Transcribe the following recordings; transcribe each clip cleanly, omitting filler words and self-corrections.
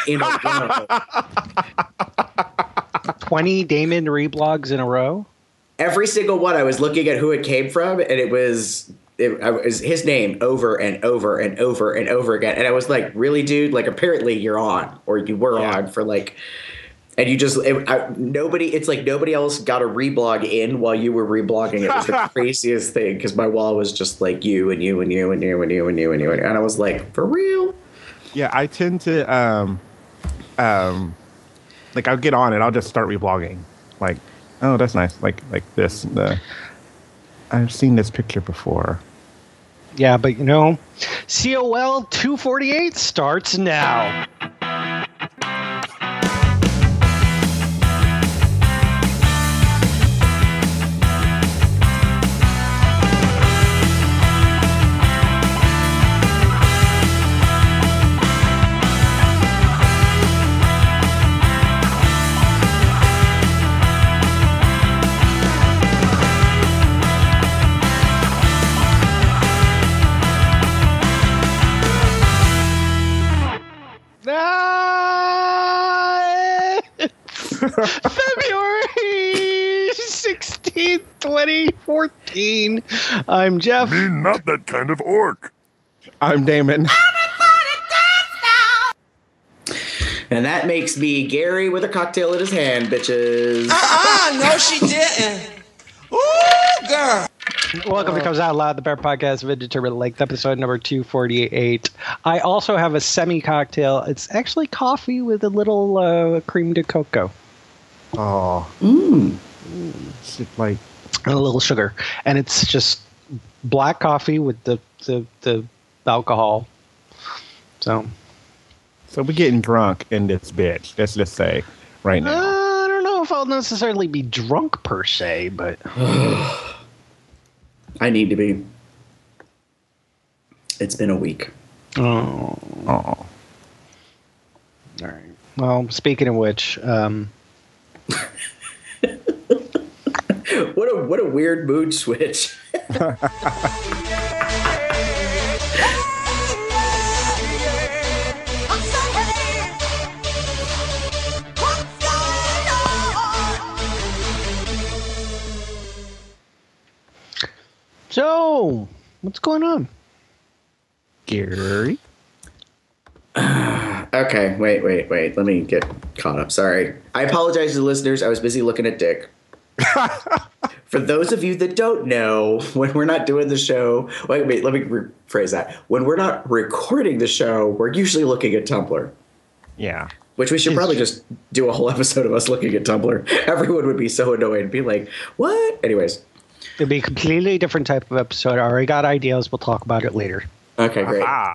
in a row. 20 Damon reblogs in a row? Every single one, I was looking at who it came from, and it was his name over and over and over and over again. And I was like, really, dude? Like, apparently you're on, or you were on for like, and you just, nobody, it's like nobody else got a reblog in while you were reblogging. It was the craziest thing, because my wall was just like you and you and you and you and you and you and you. And I was like, for real? Yeah, I tend to, like, I'll get on and I'll just start reblogging. Like, oh, that's nice. Like this. I've seen this picture before. Yeah, but you know, COL 248 starts now. February 16th, 2014. I'm Jeff. Me, not that kind of orc. I'm Damon. And that makes me Gary with a cocktail in his hand, bitches. No, she didn't. Ooh, girl. Welcome to Comes Out Loud, the Bear Podcast of Indeterminate Length, episode number 248. I also have a semi-cocktail. It's actually coffee with a little cream de cocoa. Oh. It's like, And a little sugar. And it's just black coffee with the alcohol. So we're getting drunk in this bitch. Let's just say right now. I don't know if I'll necessarily be drunk per se, but I need to be. It's been a week. Oh. All right. Well, speaking of which, What a weird mood switch. So, what's going on? Gary? Okay, wait. Let me get caught up. Sorry. I apologize to the listeners. I was busy looking at Dick. For those of you that don't know, when we're not doing the show, wait, let me rephrase that. When we're not recording the show, we're usually looking at Tumblr. Yeah. Which we should probably just do a whole episode of us looking at Tumblr. Everyone would be so annoyed and be like, what? Anyways. It'd be a completely different type of episode. I already got ideas. We'll talk about it later. Okay, great. Aha.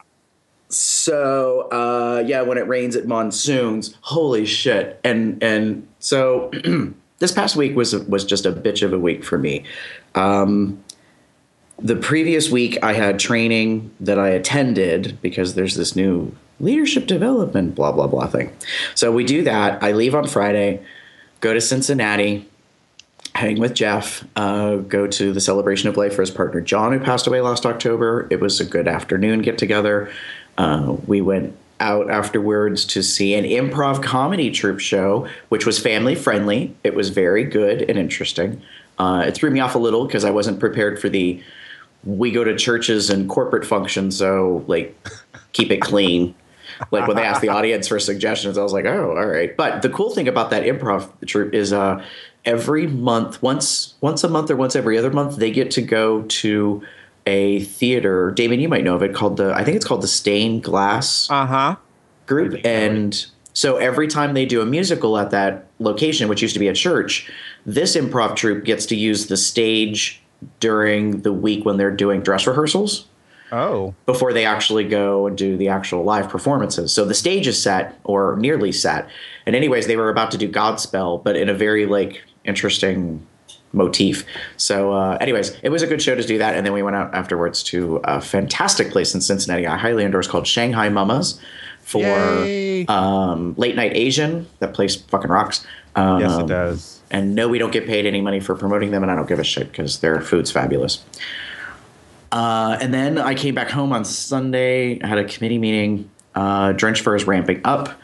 So, yeah, when it rains, it monsoons. Holy shit. And so this past week was just a bitch of a week for me. The previous week I had training that I attended because there's this new leadership development, blah, blah, blah thing. So we do that. I leave on Friday, go to Cincinnati, hang with Jeff, go to the celebration of life for his partner, John, who passed away last October. It was a good afternoon get together. We went out afterwards to see an improv comedy troupe show, which was family friendly. It was very good and interesting. It threw me off a little because I wasn't prepared for we go to churches and corporate functions, so like keep it clean. Like when they asked the audience for suggestions, I was like, oh, all right. But the cool thing about that improv troupe is every month, once a month or once every other month, they get to go to a theater. Damon, you might know of it, I think it's called the Stained Glass group. And so every time they do a musical at that location, which used to be a church, this improv troupe gets to use the stage during the week when they're doing dress rehearsals. Oh. Before they actually go and do the actual live performances. So the stage is set, or nearly set. And anyways, they were about to do Godspell, but in a very interesting motif. So anyways, it was a good show to do that. And then we went out afterwards to a fantastic place in Cincinnati I highly endorse called Shanghai Mamas for late night Asian. That place fucking rocks. Yes, it does. And no, we don't get paid any money for promoting them, and I don't give a shit because their food's fabulous. And then I came back home on Sunday, had a committee meeting. Drench Fur is ramping up.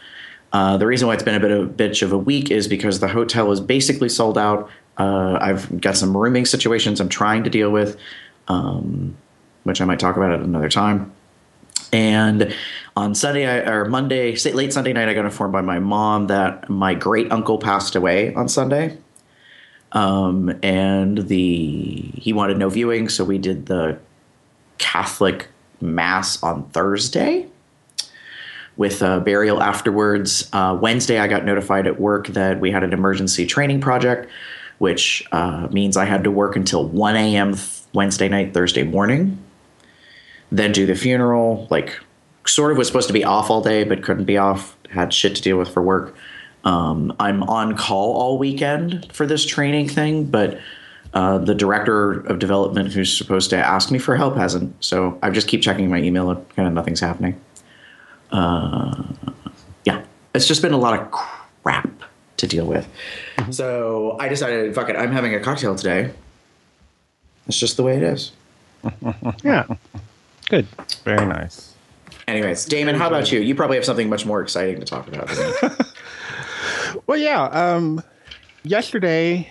The reason why it's been a bitch of a week is because the hotel is basically sold out. I've got some rooming situations I'm trying to deal with, which I might talk about at another time. And on Monday, late Sunday night, I got informed by my mom that my great uncle passed away on Sunday. And he wanted no viewing, so we did the Catholic Mass on Thursday with a burial afterwards. Wednesday, I got notified at work that we had an emergency training project, which means I had to work until 1 a.m. Wednesday night, Thursday morning. Then do the funeral, sort of was supposed to be off all day, but couldn't be off. Had shit to deal with for work. I'm on call all weekend for this training thing, but the director of development who's supposed to ask me for help hasn't. So I just keep checking my email and kind of nothing's happening. Yeah, it's just been a lot of crap to deal with. Mm-hmm. So I decided, fuck it, I'm having a cocktail today. It's just the way it is. Yeah. Good. Very nice. Anyways, Damon, how about you? You probably have something much more exciting to talk about than me. Well, yeah. Yesterday,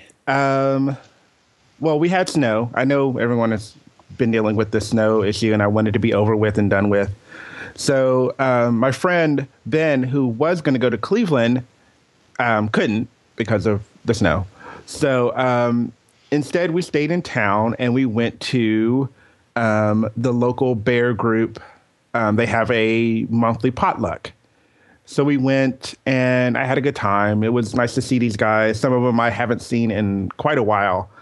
we had snow. I know everyone has been dealing with the snow issue, and I wanted to be over with and done with. So my friend Ben, who was going to go to Cleveland, couldn't because of the snow. So instead, we stayed in town and we went to the local bear group. They have a monthly potluck. So we went and I had a good time. It was nice to see these guys. Some of them I haven't seen in quite a while.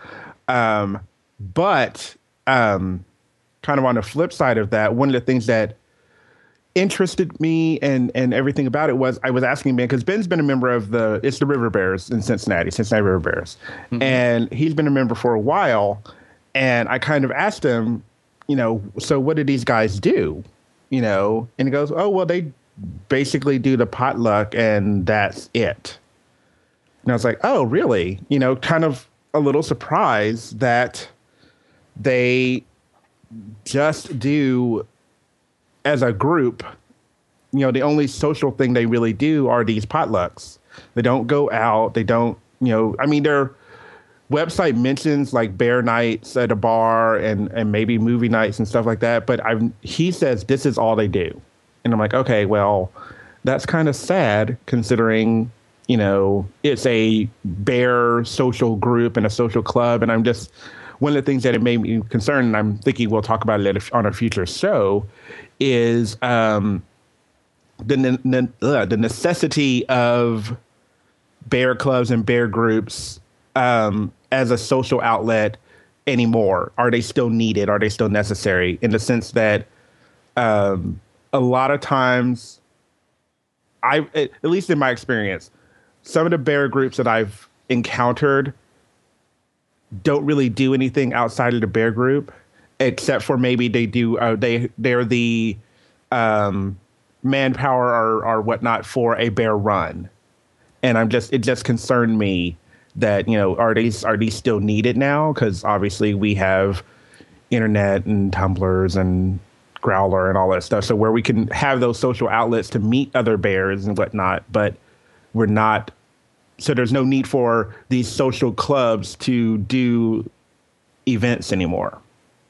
But kind of on the flip side of that, one of the things that interested me and everything about it was I was asking Ben, because Ben's been a member of the River Bears in Cincinnati River Bears. Mm-hmm. And he's been a member for a while. And I kind of asked him, so what do these guys do? And he goes, oh, well, they basically do the potluck and that's it. And I was like, oh, really? Kind of a little surprised that they just do as a group, the only social thing they really do are these potlucks. They don't go out. They don't, their website mentions like bear nights at a bar and maybe movie nights and stuff like that. But he says this is all they do. And I'm like, okay, well, that's kind of sad considering, it's a bear social group and a social club. And I'm just, one of the things that it made me concerned, and I'm thinking we'll talk about it on a future show, is the necessity of bear clubs and bear groups as a social outlet anymore. Are they still needed? Are they still necessary? In the sense that a lot of times, at least in my experience, some of the bear groups that I've encountered don't really do anything outside of the bear group, except for maybe they do. They're the manpower or whatnot for a bear run, and it just concerned me that are these still needed now? Because obviously we have internet and Tumblrs and Growler and all that stuff, so where we can have those social outlets to meet other bears and whatnot, but we're not. So there's no need for these social clubs to do events anymore.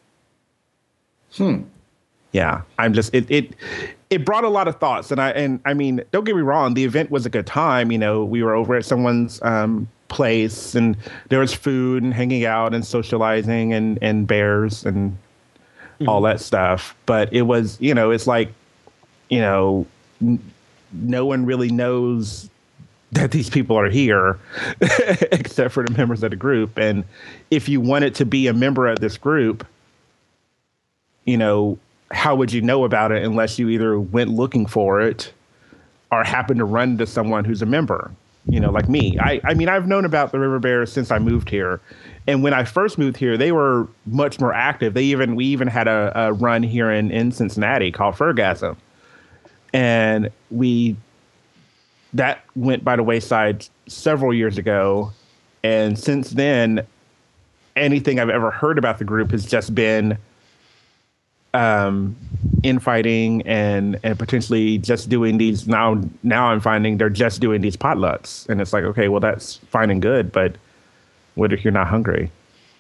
Yeah, I'm just it brought a lot of thoughts, and I mean, don't get me wrong, the event was a good time. We were over at someone's place, and there was food and hanging out and socializing and bears and all that stuff. But it was, it's like, no one really knows that these people are here except for the members of the group. And if you wanted to be a member of this group, how would you know about it unless you either went looking for it or happened to run into someone who's a member, like me. I mean, I've known about the River Bears since I moved here. And when I first moved here, they were much more active. We even had a run here in Cincinnati called Fergasm. And that went by the wayside several years ago. And since then, anything I've ever heard about the group has just been infighting and potentially just doing these now I'm finding they're just doing these potlucks, and it's like, okay, well, that's fine and good, but what if you're not hungry?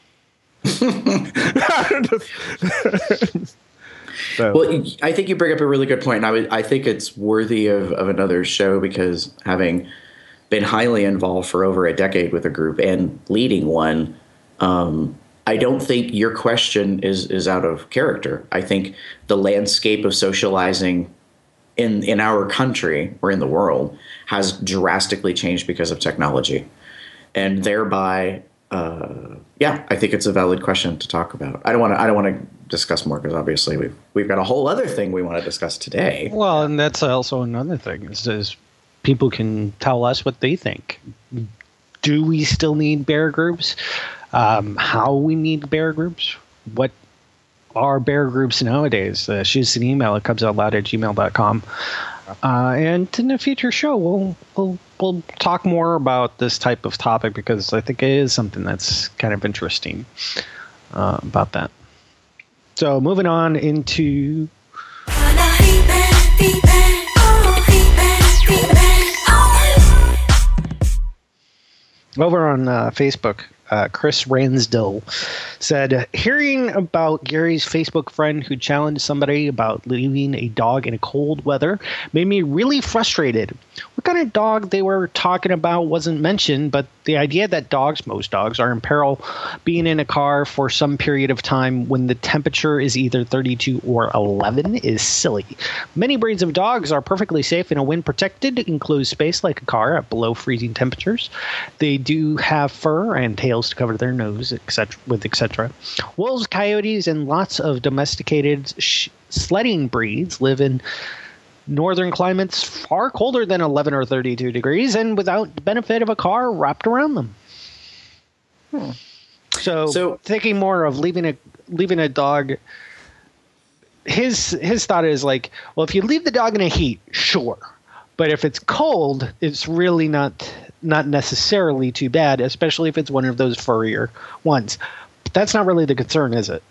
So. Well, I think you bring up a really good point, and I think it's worthy of another show, because having been highly involved for over a decade with a group and leading one, I don't think your question is out of character. I think the landscape of socializing in our country or in the world has drastically changed because of technology, and thereby, I think it's a valid question to talk about. I don't want to discuss more, because obviously we've got a whole other thing we want to discuss today. Well, and that's also another thing is people can tell us what they think. Do we still need bear groups? How we need bear groups? What are bear groups nowadays? Shoot us an email at cubsoutloud@gmail.com. And in a future show, we'll talk more about this type of topic, because I think it is something that's kind of interesting about that. So moving on into over on Facebook. Chris Ransdell said, hearing about Gary's Facebook friend who challenged somebody about leaving a dog in a cold weather made me really frustrated. What kind of dog they were talking about wasn't mentioned, but the idea that most dogs are in peril being in a car for some period of time when the temperature is either 32 or 11 is silly. Many breeds of dogs are perfectly safe in a wind-protected, enclosed space like a car at below freezing temperatures. They do have fur and tails to cover their nose, etc. Wolves, coyotes, and lots of domesticated sledding breeds live in northern climates far colder than 11 or 32 degrees and without the benefit of a car wrapped around them. So thinking more of leaving a dog, his thought is like, well, if you leave the dog in a heat, sure. But if it's cold, it's really not necessarily too bad, especially if it's one of those furrier ones. But that's not really the concern, is it?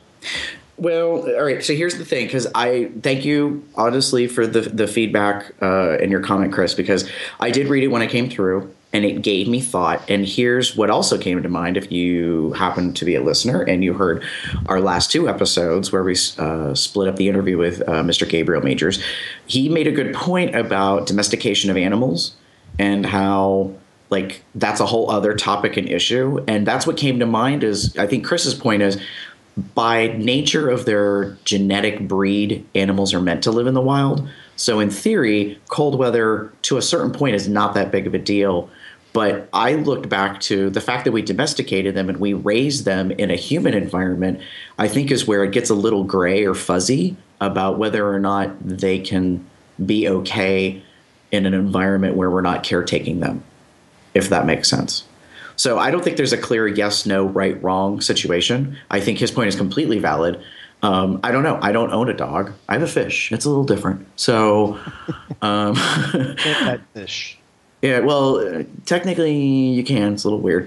Well, all right. So here's the thing, because I thank you honestly for the feedback and your comment, Chris, because I did read it when I came through, and it gave me thought. And here's what also came to mind. If you happen to be a listener and you heard our last two episodes where we split up the interview with Mr. Gabriel Majors, he made a good point about domestication of animals and how, like, that's a whole other topic and issue. And that's what came to mind. Is I think Chris's point is, by nature of their genetic breed, animals are meant to live in the wild. So in theory, cold weather to a certain point is not that big of a deal. But I looked back to the fact that we domesticated them and we raised them in a human environment, I think is where it gets a little gray or fuzzy about whether or not they can be okay in an environment where we're not caretaking them, if that makes sense. So I don't think there's a clear yes, no, right, wrong situation. I think his point is completely valid. I don't know. I don't own a dog. I have a fish. It's a little different. So, Pet fish. Yeah, well, technically you can. It's a little weird.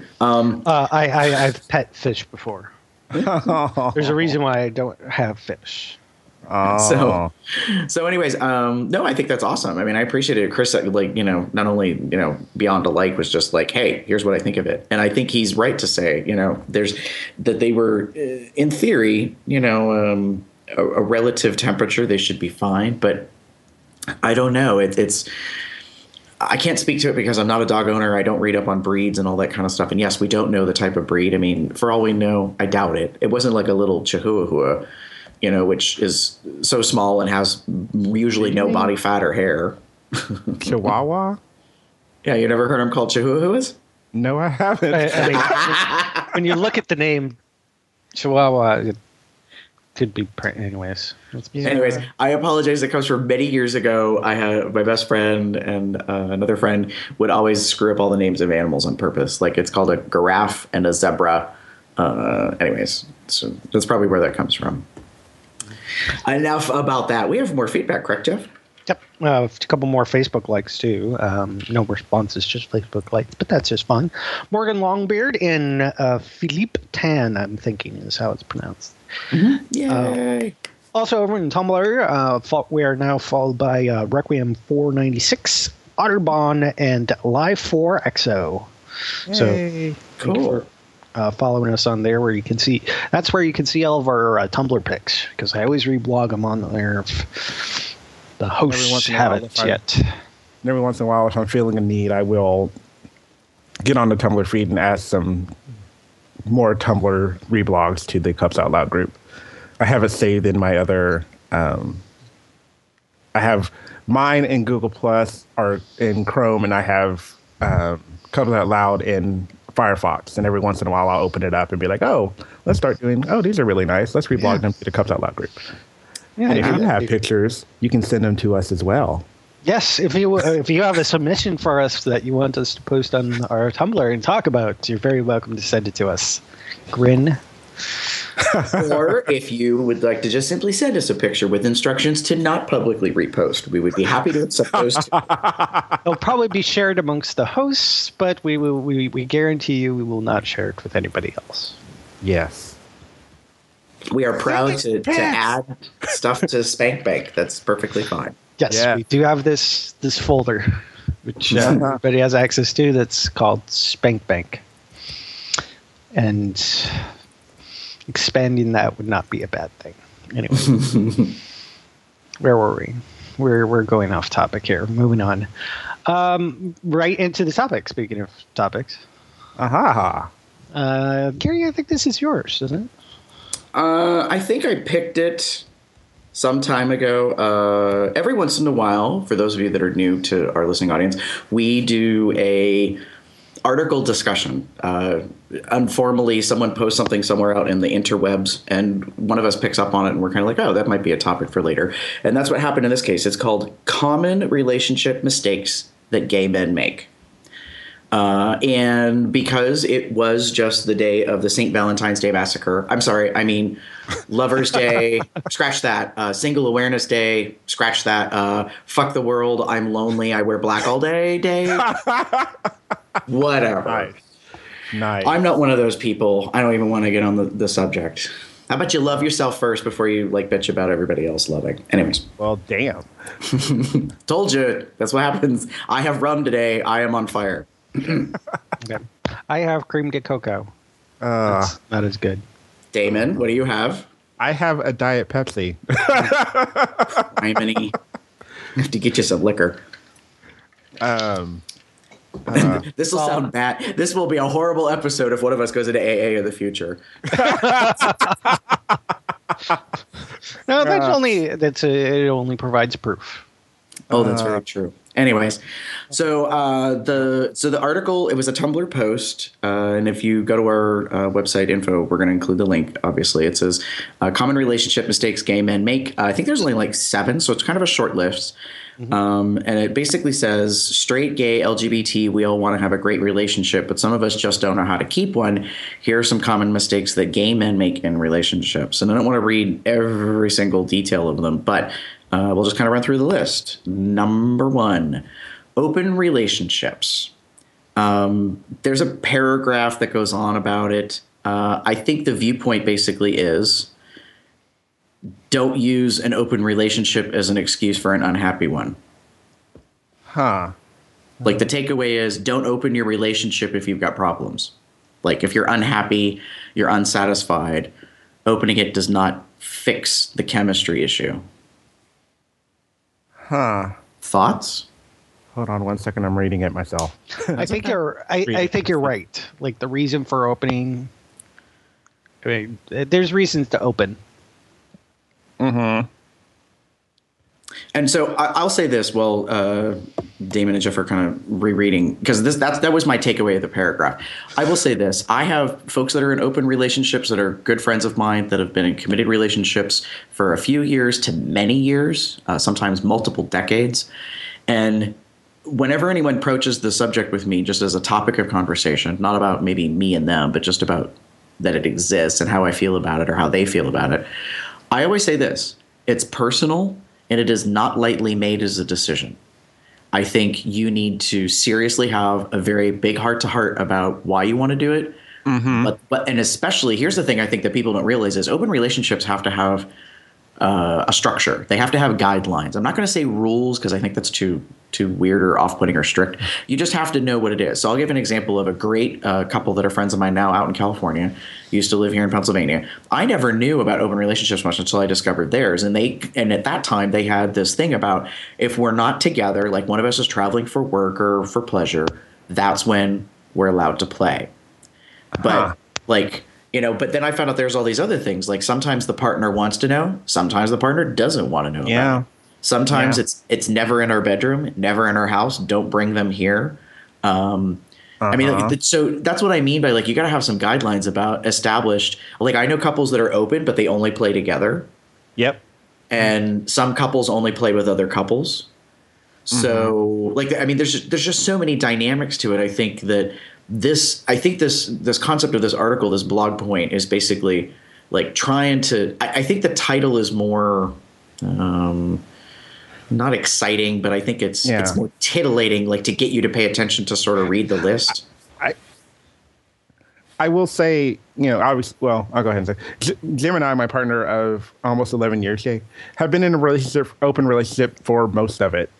I've pet fish before. There's a reason why I don't have fish. So anyways, no, I think that's awesome. I mean, I appreciate it. Chris, like, not only, Beyond a Like was just like, hey, here's what I think of it. And I think he's right to say, there's that they were, in theory, a relative temperature, they should be fine. But I don't know. I can't speak to it because I'm not a dog owner. I don't read up on breeds and all that kind of stuff. And yes, we don't know the type of breed. I mean, for all we know, I doubt it. It wasn't like a little Chihuahua, which is so small and has usually no body fat or hair. Chihuahua? Yeah, you never heard them called Chihuahuas? No, I haven't. I mean, when you look at the name Chihuahua, it could be anyways. Yeah. Anyways, I apologize. It comes from many years ago. I had my best friend and another friend would always screw up all the names of animals on purpose. Like, it's called a giraffe and a zebra. Anyways, so that's probably where that comes from. Enough about that. We have more feedback, correct, Jeff? Yep. A couple more Facebook likes, too. No responses, just Facebook likes, but that's just fun. Morgan Longbeard and Philippe Tan, I'm thinking, is how it's pronounced. Mm-hmm. Yay. Also over in Tumblr, we are now followed by Requiem 496, Otterbahn, and Live 4 XO. So Cool. following us on there, where you can see that's where you can see all of our Tumblr pics, because I always reblog them on there if the hosts haven't yet. Every once in a while, if I'm feeling a need, I will get on the Tumblr feed and add some more Tumblr reblogs to the Cups Out Loud group. I have it saved in my other. I have mine in Google Plus or in Chrome, and I have Cups Out Loud in Firefox. And every once in a while, I'll open it up and be like, "Oh, let's start doing. Oh, these are really nice. Let's reblog them to the Cups Out Loud group." Yeah, And if you have pictures, you can send them to us as well. Yes, if you have a submission for us that you want us to post on our Tumblr and talk about, you're very welcome to send it to us. Grin. Or if you would like to just simply send us a picture with instructions to not publicly repost, we would be happy to accept those too. It'll probably be shared amongst the hosts, but we guarantee you we will not share it with anybody else. Yes. We are proud to add stuff to Spank Bank. That's perfectly fine. Yes, we do have this folder, which everybody has access to. That's called Spank Bank, and expanding that would not be a bad thing. Anyway, where were we? We're going off topic here. Moving on, right into the topic. Speaking of topics, Aha. Gary, I think this is yours, isn't it? I think I picked it some time ago. Every once in a while, for those of you that are new to our listening audience, we do a article discussion. Informally, someone posts something somewhere out in the interwebs, and one of us picks up on it, and we're kind of like, oh, that might be a topic for later. And that's what happened in this case. It's called Common Relationship Mistakes That Gay Men Make. And because it was just the day of the St. Valentine's Day Massacre, I'm sorry, I mean Lover's Day, scratch that, Single Awareness Day, scratch that, Fuck the World, I'm Lonely, I Wear Black All Day, whatever. Nice. I'm not one of those people. I don't even want to get on the subject. How about you love yourself first before you bitch about everybody else loving? Anyways. Well, damn. Told you. That's what happens. I have rum today. I am on fire. Okay. I have cream de cocoa. That's not as good. Damon, what do you have? I have a Diet Pepsi. I have to get you some liquor. This will sound bad. This will be a horrible episode if one of us goes into AA in the future. No, it only provides proof. Oh, that's very true. Anyways, so the article, it was a Tumblr post, and if you go to our website info, we're going to include the link. Obviously, it says common relationship mistakes gay men make. I think there's only 7, so it's kind of a short list. And it basically says straight, gay, LGBT, we all want to have a great relationship, but some of us just don't know how to keep one. Here are some common mistakes that gay men make in relationships. And I don't want to read every single detail of them, but we'll just kind of run through the list. Number 1, open relationships. There's a paragraph that goes on about it. I think the viewpoint basically is don't use an open relationship as an excuse for an unhappy one. Huh. The takeaway is don't open your relationship if you've got problems. If you're unhappy, you're unsatisfied, opening it does not fix the chemistry issue. Huh. Thoughts? Hold on 1 second. I'm reading it myself. I think you're right. The reason for opening, I mean, there's reasons to open. Mm-hmm. And so I'll say this while Damon and Jeff are kind of rereading, because that was my takeaway of the paragraph. I will say this. I have folks that are in open relationships that are good friends of mine that have been in committed relationships for a few years to many years, sometimes multiple decades. And whenever anyone approaches the subject with me just as a topic of conversation, not about maybe me and them, but just about that it exists and how I feel about it or how they feel about it, I always say this. It's personal, and it is not lightly made as a decision. I think you need to seriously have a very big heart-to-heart about why you want to do it. Mm-hmm. But and especially, here's the thing I think that people don't realize is open relationships have to have a structure. They have to have guidelines. I'm not going to say rules because I think that's too weird or off-putting or strict. You just have to know what it is. So I'll give an example of a great couple that are friends of mine now out in California, used to live here in Pennsylvania. I never knew about open relationships much until I discovered theirs. And at that time they had this thing about if we're not together, like one of us is traveling for work or for pleasure, that's when we're allowed to play. But but then I found out there's all these other things. Like sometimes the partner wants to know, sometimes the partner doesn't want to know. About it. Sometimes it's never in our bedroom, never in our house. Don't bring them here. I mean, so that's what I mean by like you got to have some guidelines about established. Like I know couples that are open, but they only play together. Yep. And some couples only play with other couples. So there's just so many dynamics to it. I think this concept of this article, this blog point is basically like trying to, I think the title is more, not exciting, but I think it's more titillating, like to get you to pay attention to sort of read the list. I will say, I'll go ahead and say, Jim and I, my partner of almost 11 years, have been in a open relationship for most of it.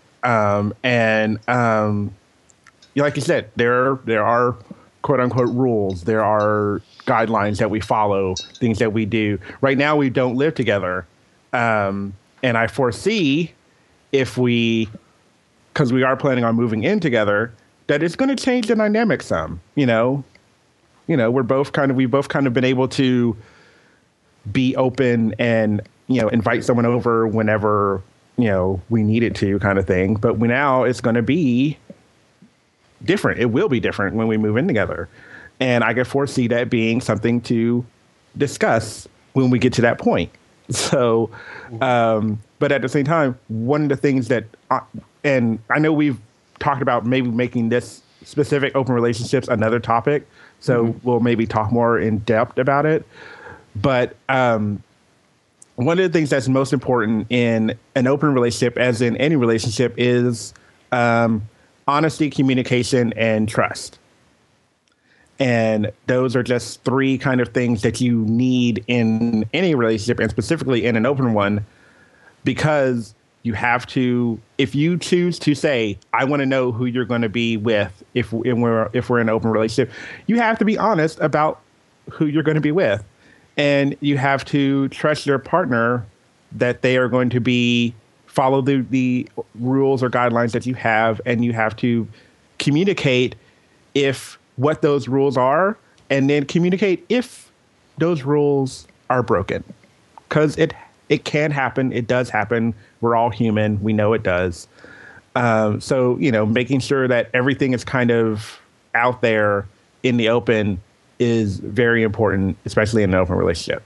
Like you said, there are quote unquote rules. There are guidelines that we follow, things that we do. Right now, we don't live together. And I foresee because we are planning on moving in together, that it's going to change the dynamic some, we've both kind of been able to be open and, invite someone over whenever, we need it to kind of thing. But now it's going to be different. It will be different when we move in together. And I can foresee that being something to discuss when we get to that point. So, but at the same time, one of the things that, and I know we've talked about maybe making this specific open relationships another topic. So we'll maybe talk more in depth about it. But one of the things that's most important in an open relationship, as in any relationship, is honesty, communication, and trust. And those are just three kind of things that you need in any relationship, and specifically in an open one, because you have to, if you choose to say, I want to know who you're going to be with if we're in an open relationship, you have to be honest about who you're going to be with. And you have to trust your partner that they are going to follow the rules or guidelines that you have, and you have to communicate what those rules are, and then communicate if those rules are broken. Because it can happen. It does happen. We're all human. We know it does. So, making sure that everything is kind of out there in the open is very important, especially in an open relationship.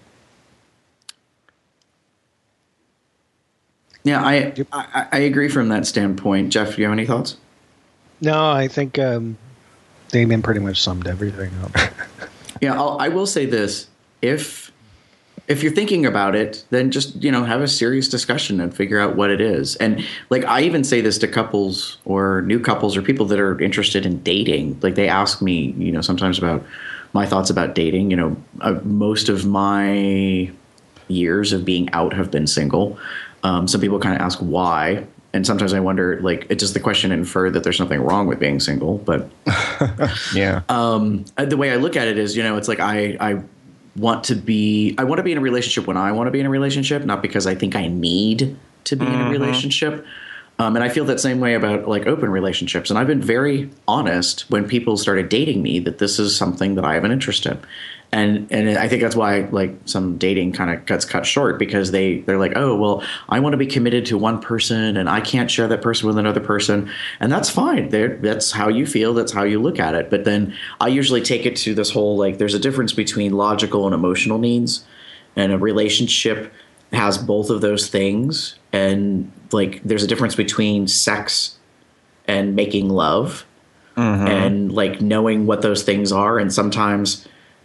Yeah, I agree from that standpoint. Jeff, do you have any thoughts? No, I think Damien pretty much summed everything up. Yeah, I will say this. If you're thinking about it, then just, have a serious discussion and figure out what it is. And like, I even say this to couples or new couples or people that are interested in dating. Like they ask me, sometimes about my thoughts about dating. Most of my years of being out have been single. Some people kind of ask why. And sometimes I wonder, like, does the question infer that there's nothing wrong with being single? But yeah. The way I look at it is, it's like I want to be in a relationship when I want to be in a relationship, not because I think I need to be in a relationship. And I feel that same way about like open relationships. And I've been very honest when people started dating me that this is something that I have an interest in. And I think that's why like some dating kind of gets cut short, because they're like, oh, well, I want to be committed to one person and I can't share that person with another person. And that's fine. That's how you feel. That's how you look at it. But then I usually take it to this whole, like, there's a difference between logical and emotional needs, and a relationship has both of those things. And like, there's a difference between sex and making love, and like knowing what those things are. And sometimes,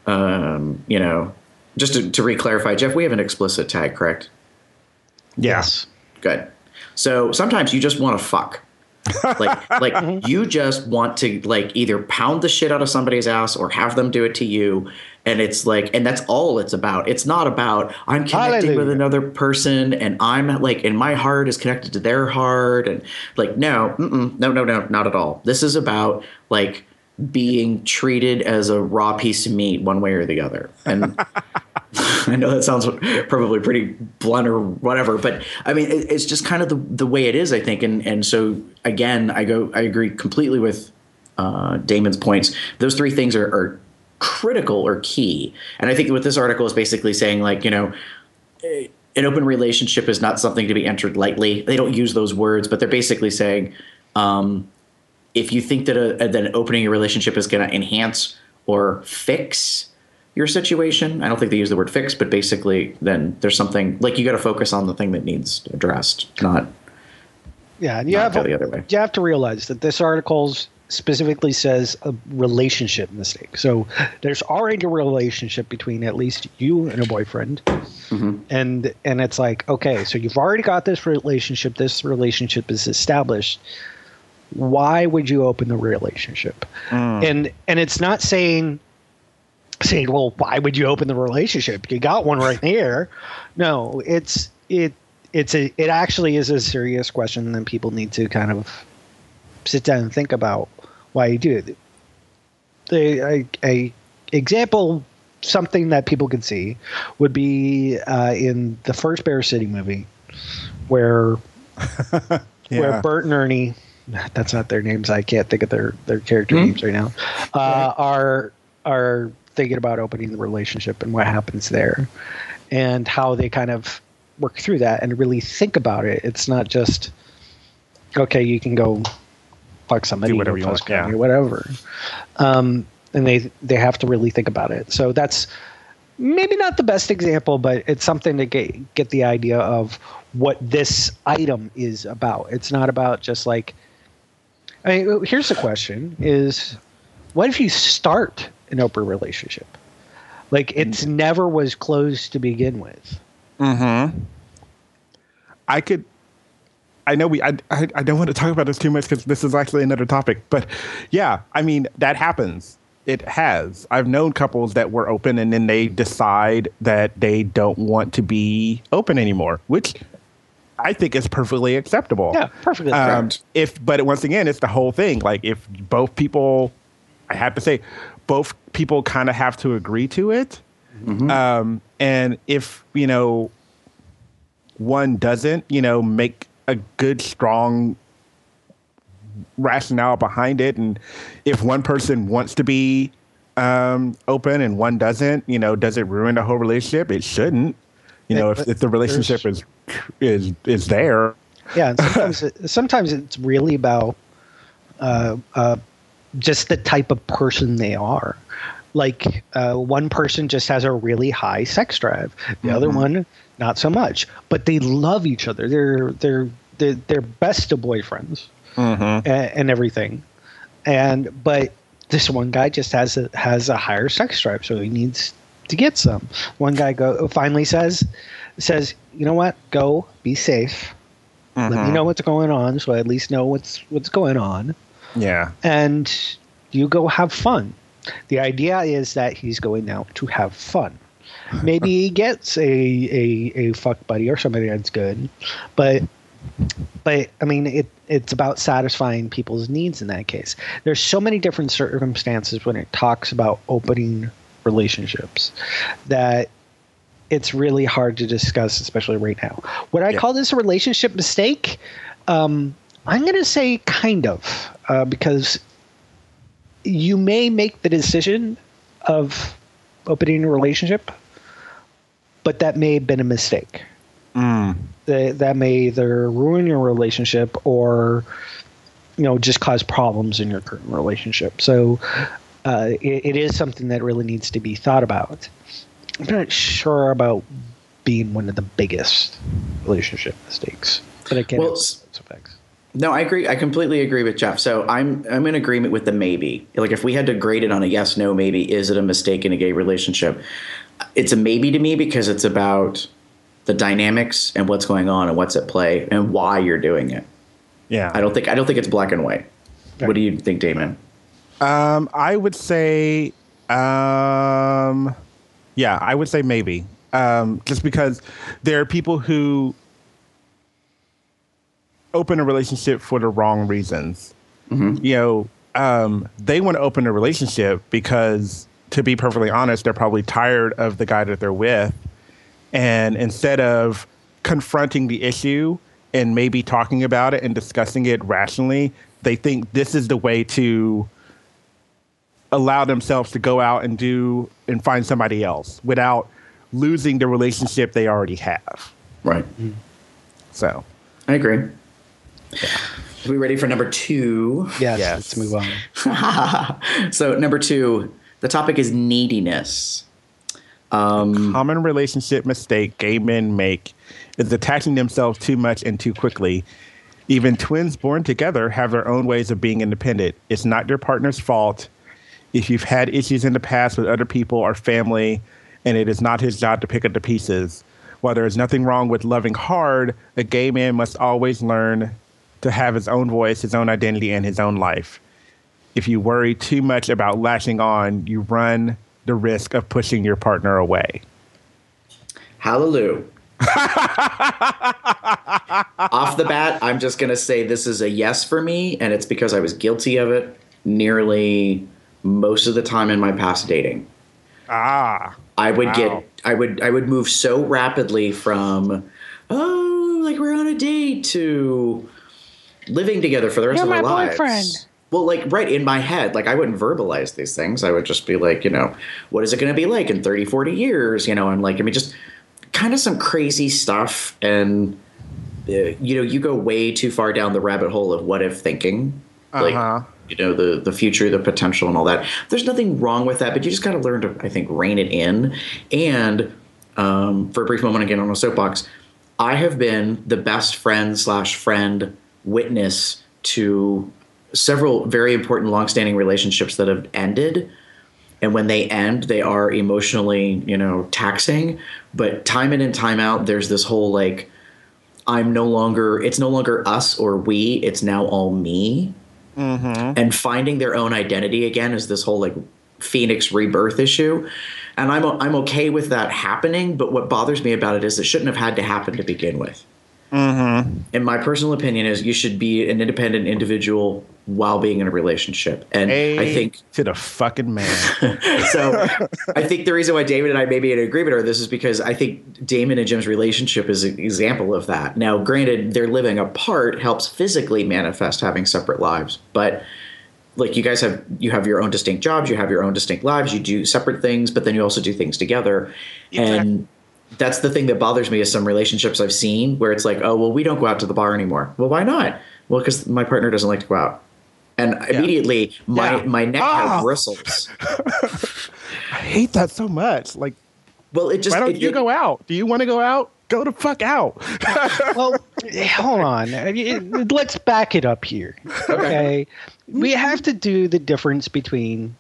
just to re-clarify, Jeff, we have an explicit tag, correct? Yes. Good. So sometimes you just want to fuck. Like you just want to like either pound the shit out of somebody's ass or have them do it to you. And it's like, and that's all it's about. It's not about I'm connecting with another person and I'm like, and my heart is connected to their heart. And like, no, not at all. This is about like being treated as a raw piece of meat one way or the other. And I know that sounds probably pretty blunt or whatever, but I mean, it's just kind of the way it is, I think. And so again, I agree completely with Damon's points. Those three things are critical or key. And I think what this article is basically saying, like, you know, an open relationship is not something to be entered lightly. They don't use those words, but they're basically saying, if you think that opening a relationship is going to enhance or fix your situation, I don't think they use the word fix, but basically then there's something like you got to focus on the thing that needs addressed, not and the other way. You have to realize that this article specifically says a relationship mistake. So there's already a relationship between at least you and a boyfriend. Mm-hmm. And it's like, okay, so you've already got this relationship. This relationship is established. Why would you open the relationship? And it's not saying, well, why would you open the relationship? You got one right there. No, it actually is a serious question that people need to kind of sit down and think about why you do it. A example, something that people can see would be in the first Bear City movie where Bert and Ernie, that's not their names, I can't think of their character names right now, are thinking about opening the relationship and what happens there and how they kind of work through that and really think about it. It's not just, okay, you can go fuck somebody, do whatever you want, or whatever. And they have to really think about it. So that's maybe not the best example, but it's something to get the idea of what this item is about. It's not about just like, I mean, here's the question is, what if you start an open relationship? Like it's never was closed to begin with. Mm-hmm. I don't want to talk about this too much because this is actually another topic, but yeah, I mean, that happens. It has. I've known couples that were open and then they decide that they don't want to be open anymore, which I think is perfectly acceptable. Yeah, perfectly acceptable. But once again, it's the whole thing. Like if both people, I have to say, both people kind of have to agree to it. Mm-hmm. And if, you know, one doesn't, you know, make a good, strong rationale behind it. And if one person wants to be open and one doesn't, you know, does it ruin the whole relationship? It shouldn't. You know, if the relationship is there. Yeah, and sometimes it's really about just the type of person they are. Like one person just has a really high sex drive, the other one not so much, but they love each other. They're best of boyfriends and everything. But this one guy just has a higher sex drive, so he needs to get some. One guy finally says, you know what? Go be safe. Let me know what's going on, so I at least know what's going on. Yeah, and you go have fun. The idea is that he's going out to have fun. Maybe he gets a fuck buddy or somebody that's good, but I mean it's about satisfying people's needs in that case. There's so many different circumstances when it talks about opening relationships that it's really hard to discuss, especially right now. Would I call this a relationship mistake? I'm going to say kind of, because you may make the decision of opening a relationship, but that may have been a mistake. That may either ruin your relationship or, you know, just cause problems in your current relationship. So it is something that really needs to be thought about. I'm not sure about being one of the biggest relationship mistakes, but it can have its effects. No, I agree. I completely agree with Jeff. So I'm in agreement with the maybe. Like if we had to grade it on a yes, no, maybe, is it a mistake in a gay relationship? It's a maybe to me because it's about the dynamics and what's going on and what's at play and why you're doing it. Yeah. I don't think it's black and white. Right. What do you think, Damon? I would say, I would say maybe. Just because there are people who open a relationship for the wrong reasons. You know, they want to open a relationship because, to be perfectly honest, they're probably tired of the guy that they're with. And instead of confronting the issue and maybe talking about it and discussing it rationally, they think this is the way to allow themselves to go out and find somebody else without losing the relationship they already have. Right. So I agree. Are we ready for number 2? Yes, Yes. let's move on. So number 2, the topic is neediness. common relationship mistake gay men make is attaching themselves too much and too quickly. Even twins born together have their own ways of being independent. It's not your partner's fault if you've had issues in the past with other people or family, and it is not his job to pick up the pieces. While there is nothing wrong with loving hard, a gay man must always learn to have his own voice, his own identity, and his own life. If you worry too much about latching on, you run the risk of pushing your partner away. Hallelujah. Off the bat, I'm just going to say this is a yes for me, and it's because I was guilty of it nearly most of the time in my past dating. I would move so rapidly from, oh, like we're on a date, to living together for the rest of our lives. You're my boyfriend. Well, like, right in my head, like, I wouldn't verbalize these things. I would just be like, you know, what is it going to be like in 30, 40 years? You know, and like, I mean, just kind of some crazy stuff. And, you know, you go way too far down the rabbit hole of what if thinking. Like, you know, the future, the potential and all that. There's nothing wrong with that, but you just got to learn to, I think, rein it in. And for a brief moment again on a soapbox, I have been the best friend/friend witness to several very important longstanding relationships that have ended. And when they end, they are emotionally, you know, taxing. But time in and time out, there's this whole like, it's no longer us or we, it's now all me. Mm-hmm. And finding their own identity again is this whole like Phoenix rebirth issue. And I'm okay with that happening. But what bothers me about it is it shouldn't have had to happen to begin with. Mm-hmm. And my personal opinion is you should be an independent individual while being in a relationship. And I think to the fucking man. So I think the reason why Damon and I may be in agreement on this is because I think Damon and Jim's relationship is an example of that. Now, granted, their living apart helps physically manifest having separate lives, but like you guys have your own distinct jobs, you have your own distinct lives, you do separate things, but then you also do things together. Exactly. And that's the thing that bothers me is some relationships I've seen where it's like, oh, well, we don't go out to the bar anymore. Well, why not? Well, because my partner doesn't like to go out. And immediately my neck has bristles. I hate that so much. Like, well, it just, why don't you go out? Do you want to go out? Go the fuck out. Well, hold on. Let's back it up here. Okay. We have to do the difference between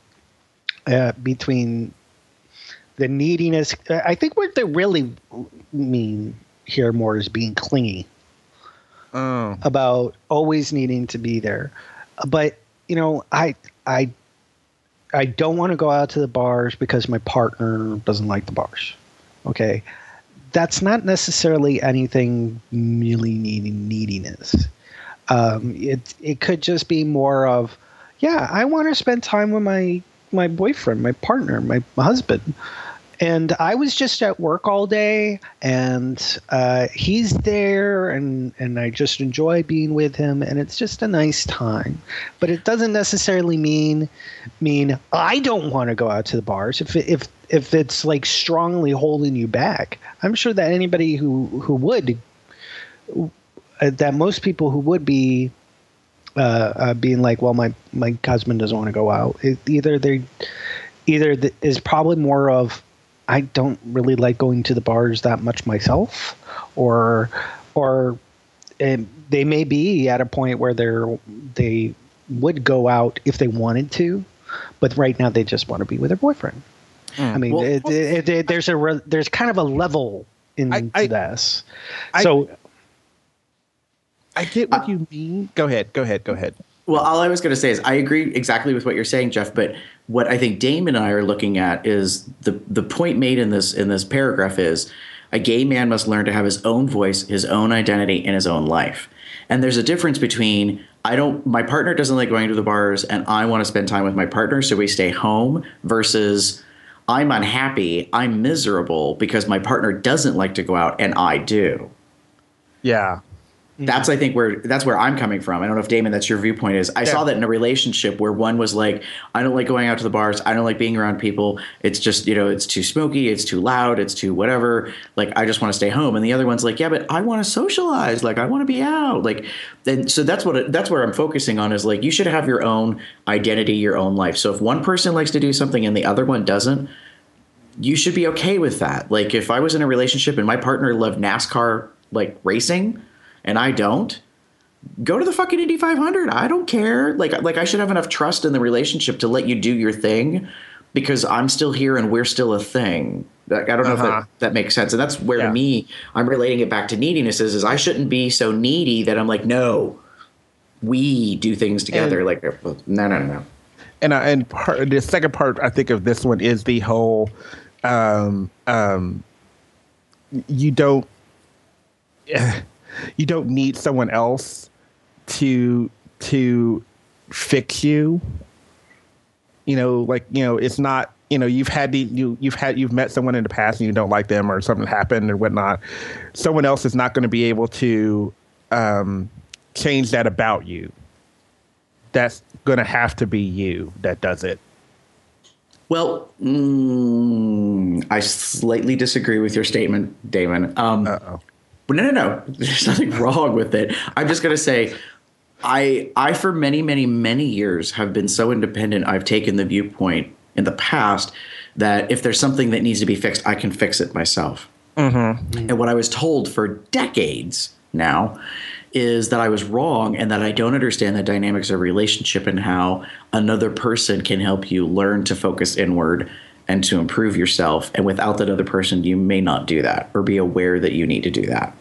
the neediness. I think what they really mean here more is being clingy. About always needing to be there. But, you know, I don't want to go out to the bars because my partner doesn't like the bars. Okay. That's not necessarily anything really neediness. It could just be more of, yeah, I want to spend time with my boyfriend, my partner, my husband. And I was just at work all day, and he's there, and I just enjoy being with him, and it's just a nice time. But it doesn't necessarily mean I don't want to go out to the bars. If it's like strongly holding you back, I'm sure that anybody who would, that most people who would be being like, well, my husband doesn't want to go out. Either is probably more of, I don't really like going to the bars that much myself, or they may be at a point where they would go out if they wanted to, but right now they just want to be with their boyfriend. I mean, there's kind of a level in this. I get what you mean. Go ahead. Well, all I was going to say is I agree exactly with what you're saying, Jeff. But what I think Dame and I are looking at is the point made in this paragraph is a gay man must learn to have his own voice, his own identity, and his own life. And there's a difference between my partner doesn't like going to the bars and I want to spend time with my partner, so we stay home, versus I'm unhappy, I'm miserable because my partner doesn't like to go out and I do. Yeah. That's that's where I'm coming from. I don't know if Damon, that's your viewpoint is. I saw that in a relationship where one was like, I don't like going out to the bars. I don't like being around people. It's just, it's too smoky. It's too loud. It's too whatever. Like, I just want to stay home. And the other one's like, yeah, but I want to socialize. Like, I want to be out. Like, and so that's where I'm focusing on is like, you should have your own identity, your own life. So if one person likes to do something and the other one doesn't, you should be okay with that. Like, if I was in a relationship and my partner loved NASCAR, like racing, and I don't, go to the fucking Indy 500. I don't care. Like I should have enough trust in the relationship to let you do your thing because I'm still here and we're still a thing. Like, I don't know if that makes sense. And that's where to me, I'm relating it back to neediness is I shouldn't be so needy that I'm like, no, we do things together. No. And the second part I think of this one is the whole, you don't need someone else to fix you. It's not, you've met someone in the past and you don't like them or something happened or whatnot. Someone else is not going to be able to change that about you. That's going to have to be you that does it. Well, I slightly disagree with your statement, Damon. But no. There's nothing wrong with it. I'm just going to say I for many, many, many years have been so independent. I've taken the viewpoint in the past that if there's something that needs to be fixed, I can fix it myself. Mm-hmm. And what I was told for decades now is that I was wrong and that I don't understand the dynamics of a relationship and how another person can help you learn to focus inward and to improve yourself. And without that other person, you may not do that or be aware that you need to do that.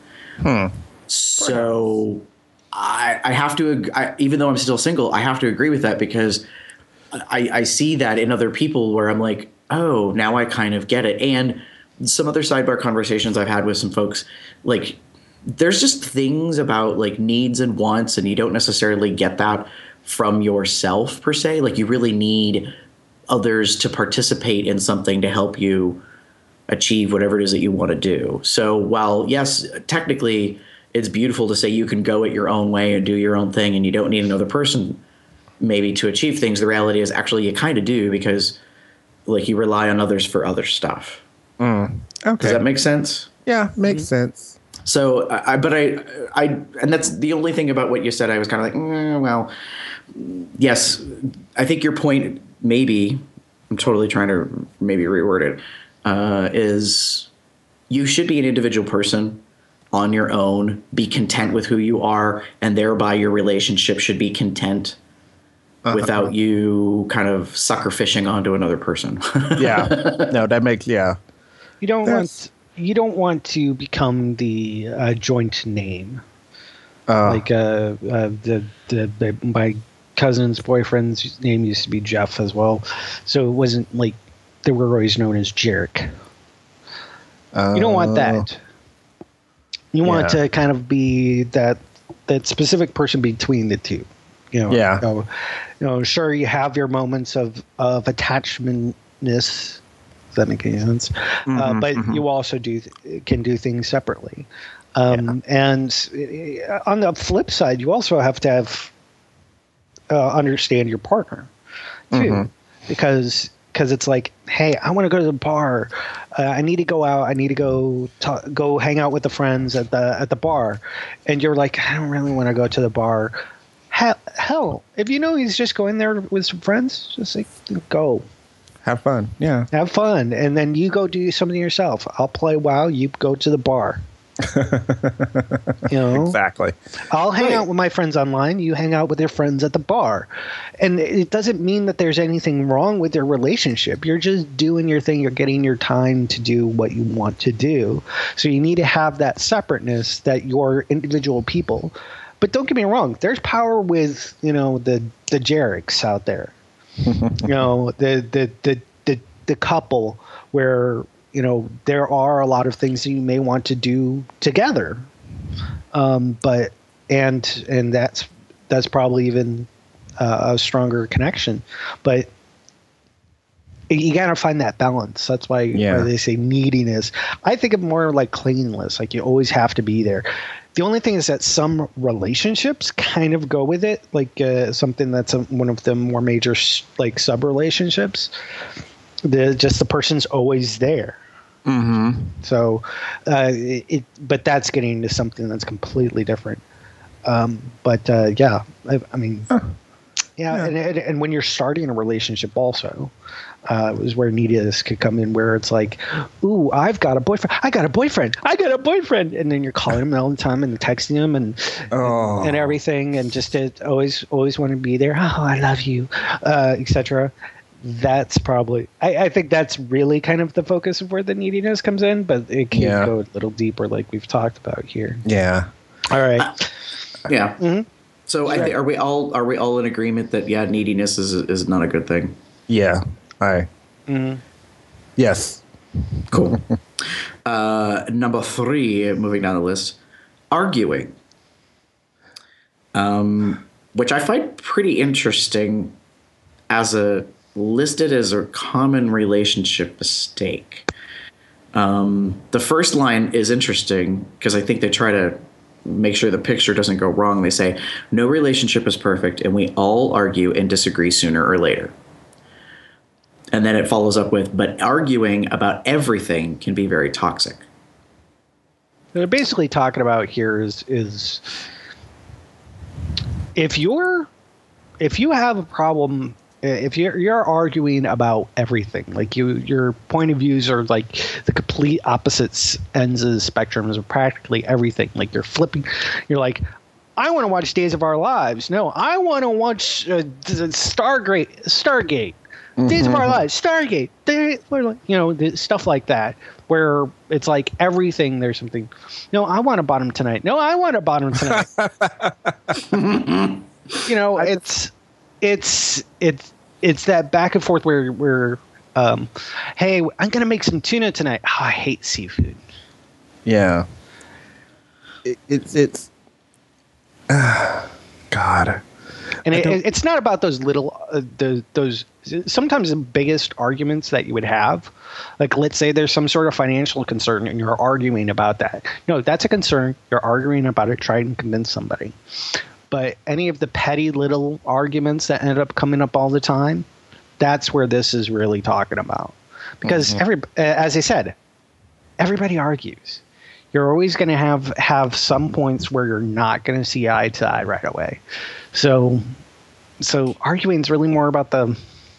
So I have to, even though I'm still single, I have to agree with that because I see that in other people where I'm like, oh, now I kind of get it. And some other sidebar conversations I've had with some folks, like there's just things about like needs and wants, and you don't necessarily get that from yourself per se. Like you really need others to participate in something to help you achieve whatever it is that you want to do. So while, yes, technically it's beautiful to say you can go it your own way and do your own thing and you don't need another person maybe to achieve things, the reality is actually you kind of do because like you rely on others for other stuff. Okay. Does that make sense? Yeah, makes sense. So, and that's the only thing about what you said. I was kind of like, well, yes, I think your point maybe, I'm totally trying to maybe reword it, is you should be an individual person on your own, be content with who you are, and thereby your relationship should be content without you kind of sucker fishing onto another person. Yeah. No, that makes, yeah. You don't want to become the joint name. Like my cousin's boyfriend's name used to be Jeff as well, so it wasn't like they were always known as Jarek. You don't want that. You want to kind of be that specific person between the two. Sure, you have your moments of attachmentness. Does that make any sense? But you also can do things separately. And on the flip side, you also have to have understand your partner too, because it's like, hey, I want to go to the bar. I need to go out. I need to go hang out with the friends at the bar, and you're like, I don't really want to go to the bar. Hell, if you know he's just going there with some friends, just like go. Have fun. Yeah. Have fun. And then you go do something yourself. I'll play WoW. You go to the bar. Exactly. I'll hang out with my friends online. You hang out with your friends at the bar. And it doesn't mean that there's anything wrong with your relationship. You're just doing your thing. You're getting your time to do what you want to do. So you need to have that separateness that you're individual people. But don't get me wrong. There's power with the Jareks out there. The couple where there are a lot of things that you may want to do together. But that's probably even a stronger connection. But you got to find that balance. That's why they say neediness. I think of more like clinginess. Like you always have to be there. The only thing is that some relationships kind of go with it, like something that's one of the more major like sub relationships. The person's always there. Mm-hmm. So, but that's getting into something that's completely different. And when you're starting a relationship also, is where neediness could come in, where it's like, ooh, I've got a boyfriend. I got a boyfriend. And then you're calling him all the time and texting him and everything. And just always want to be there. Oh, I love you, etc. That's probably, I think that's really kind of the focus of where the neediness comes in, but it can go a little deeper like we've talked about here. Yeah. All right. Yeah. Mm-hmm. So are we all in agreement that neediness is not a good thing? Yeah. Yes. Cool. Number 3, moving down the list, arguing, which I find pretty interesting listed as a common relationship mistake. The first line is interesting because I think they try to make sure the picture doesn't go wrong. They say, no relationship is perfect, and we all argue and disagree sooner or later. And then it follows up with, but arguing about everything can be very toxic. What they're basically talking about here is if you have a problem, if you're arguing about everything, like your point of views are like the complete opposite ends of the spectrum of practically everything. Like you're like, I want to watch Days of Our Lives. No, I want to watch Stargate. Days of Our Lives, Stargate, stuff like that, where it's like everything. There's something. No, I want a bottom tonight. No, I want a bottom tonight. It's that back and forth where hey, I'm gonna make some tuna tonight. Oh, I hate seafood. Yeah. It's God. And it's not about those little those sometimes the biggest arguments that you would have. Like, let's say there's some sort of financial concern and you're arguing about that. No, that's a concern. You're arguing about it, trying to convince somebody. But any of the petty little arguments that end up coming up all the time, that's where this is really talking about. Because as I said, everybody argues. You're always going to have some points where you're not going to see eye to eye right away. So arguing is really more about the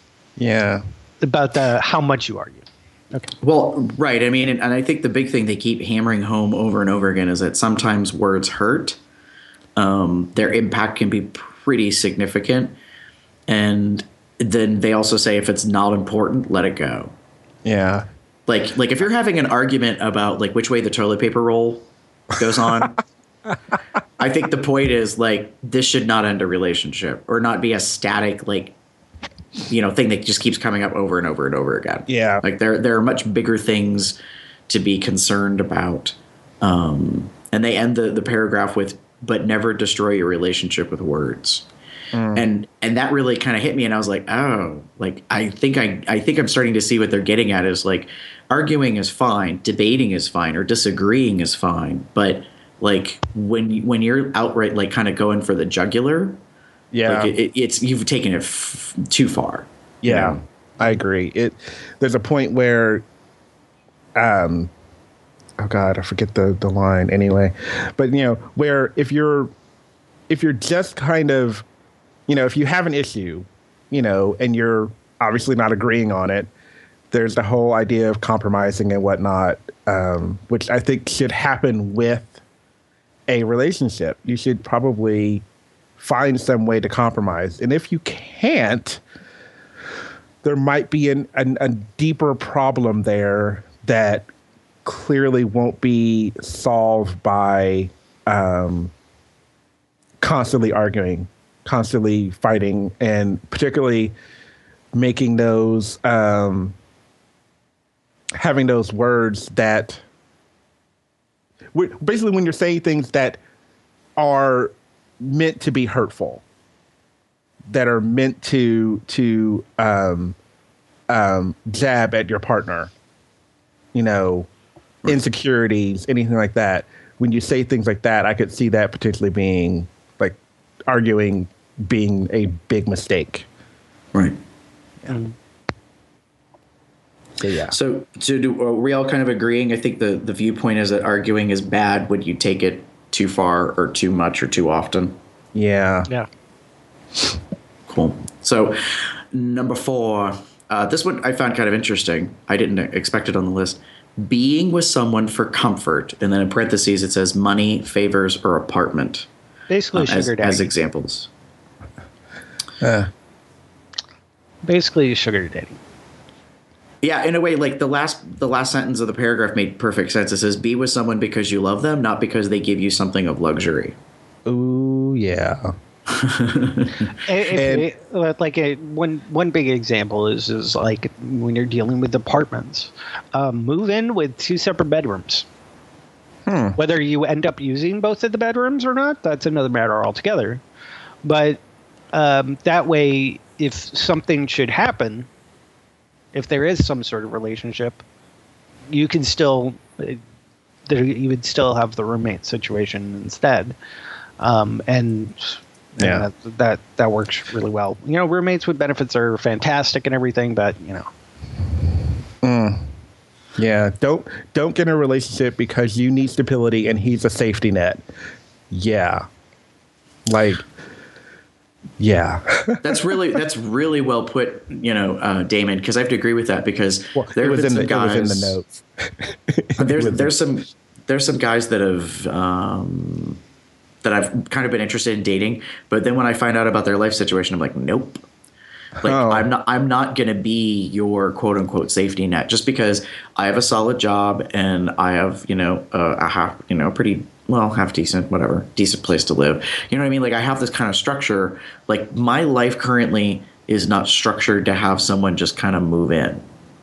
how much you argue. Okay. Well, right. I mean, and I think the big thing they keep hammering home over and over again is that sometimes words hurt. Their impact can be pretty significant. And then they also say if it's not important, let it go. Yeah. Like if you're having an argument about like which way the toilet paper roll goes on, I think the point is like this should not end a relationship or not be a static thing that just keeps coming up over and over and over again. Yeah. Like there are much bigger things to be concerned about. And they end the paragraph with, but never destroy your relationship with words. And that really kind of hit me, and I was like, oh, like I think I'm starting to see what they're getting at is like arguing is fine, debating is fine, or disagreeing is fine, but like when you're outright like kind of going for the jugular, like it's you've taken it too far. Yeah, I agree. There's a point where, oh God, I forget the line anyway, but where if you're just kind of, if you have an issue, and you're obviously not agreeing on it, there's the whole idea of compromising and whatnot, which I think should happen with a relationship. You should probably find some way to compromise. And if you can't, there might be a deeper problem there that clearly won't be solved by constantly arguing, constantly fighting, and particularly making those having those words that basically when you're saying things that are meant to be hurtful, that are meant to jab at your partner, insecurities, anything like that. When you say things like that, I could see that potentially being like arguing being a big mistake. Right. So, yeah. So are we all kind of agreeing? I think the viewpoint is that arguing is bad when you take it too far or too much or too often. Yeah. Yeah. Cool. So number 4, this one I found kind of interesting. I didn't expect it on the list. Being with someone for comfort, and then in parentheses it says money, favors, or apartment. Basically, sugar daddy. As examples. Basically, sugar daddy. Yeah, in a way, like the last sentence of the paragraph made perfect sense. It says, "Be with someone because you love them, not because they give you something of luxury." Ooh, yeah. One big example is like when you're dealing with apartments, move in with 2 separate bedrooms. Whether you end up using both of the bedrooms or not, that's another matter altogether. But that way, if something should happen, if there is some sort of relationship, you can still you would still have the roommate situation instead, and that works really well. Roommates with benefits are fantastic and everything, but Yeah, don't get in a relationship because you need stability and he's a safety net. Yeah. Yeah. That's really well put, Damon, because I have to agree with that because there have been some guys. It was in the notes. there's some guys that have that I've kind of been interested in dating, but then when I find out about their life situation, I'm like, nope. I'm not going to be your quote unquote safety net just because I have a solid job and I have, pretty half decent, whatever, decent place to live. You know what I mean? Like I have this kind of structure. Like my life currently is not structured to have someone just kind of move in.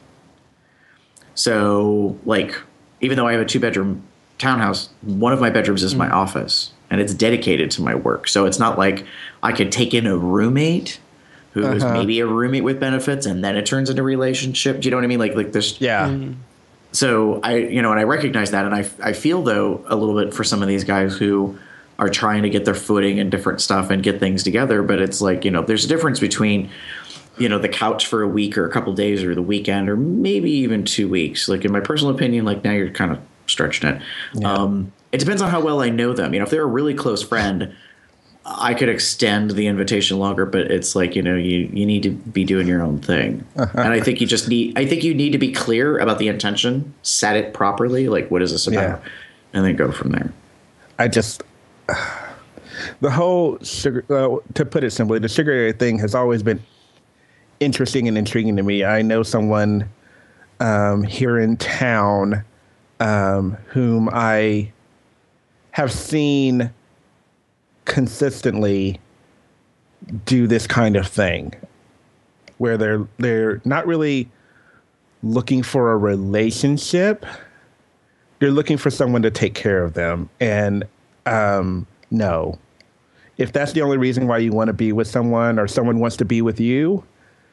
So like, even though I have a 2-bedroom townhouse, one of my bedrooms is my office and it's dedicated to my work. So it's not like I could take in a roommate who is maybe a roommate with benefits and then it turns into a relationship. Do you know what I mean? Like this. Yeah. So and I recognize that. And I feel though a little bit for some of these guys who are trying to get their footing and different stuff and get things together. But it's like, there's a difference between, the couch for a week or a couple days or the weekend or maybe even 2 weeks. Like in my personal opinion, like now you're kind of stretching it. Yeah. It depends on how well I know them. If they're a really close friend, I could extend the invitation longer, but it's like, you need to be doing your own thing. And I think you need to be clear about the intention, set it properly. Like, what is this about? Yeah. And then go from there. The whole sugar, to put it simply, the sugar thing has always been interesting and intriguing to me. I know someone here in town whom I have seen consistently do this kind of thing where they're not really looking for a relationship. They're looking for someone to take care of them. And no, if that's the only reason why you want to be with someone or someone wants to be with you,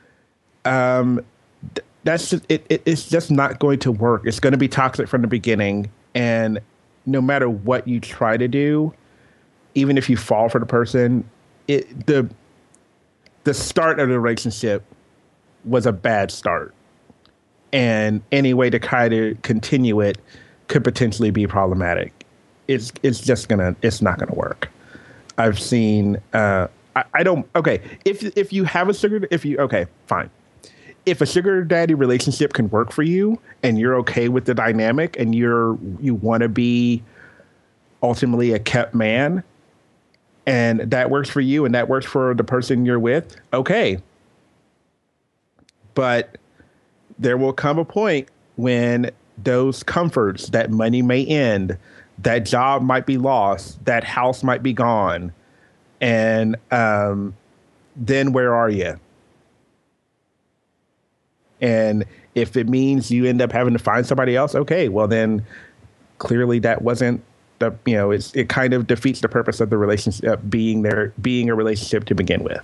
that's just, it's just not going to work. It's going to be toxic from the beginning. And no matter what you try to do, even if you fall for the person, the start of the relationship was a bad start. And any way to try to continue it could potentially be problematic. It's not gonna work. I've seen if you have fine. If a sugar daddy relationship can work for you and you're okay with the dynamic and you want to be ultimately a kept man, and that works for you and that works for the person you're with, okay. But there will come a point when those comforts, that money may end, that job might be lost, that house might be gone, And then where are you? And if it means you end up having to find somebody else, okay, well then clearly that wasn't the, it kind of defeats the purpose of the relationship being a relationship to begin with.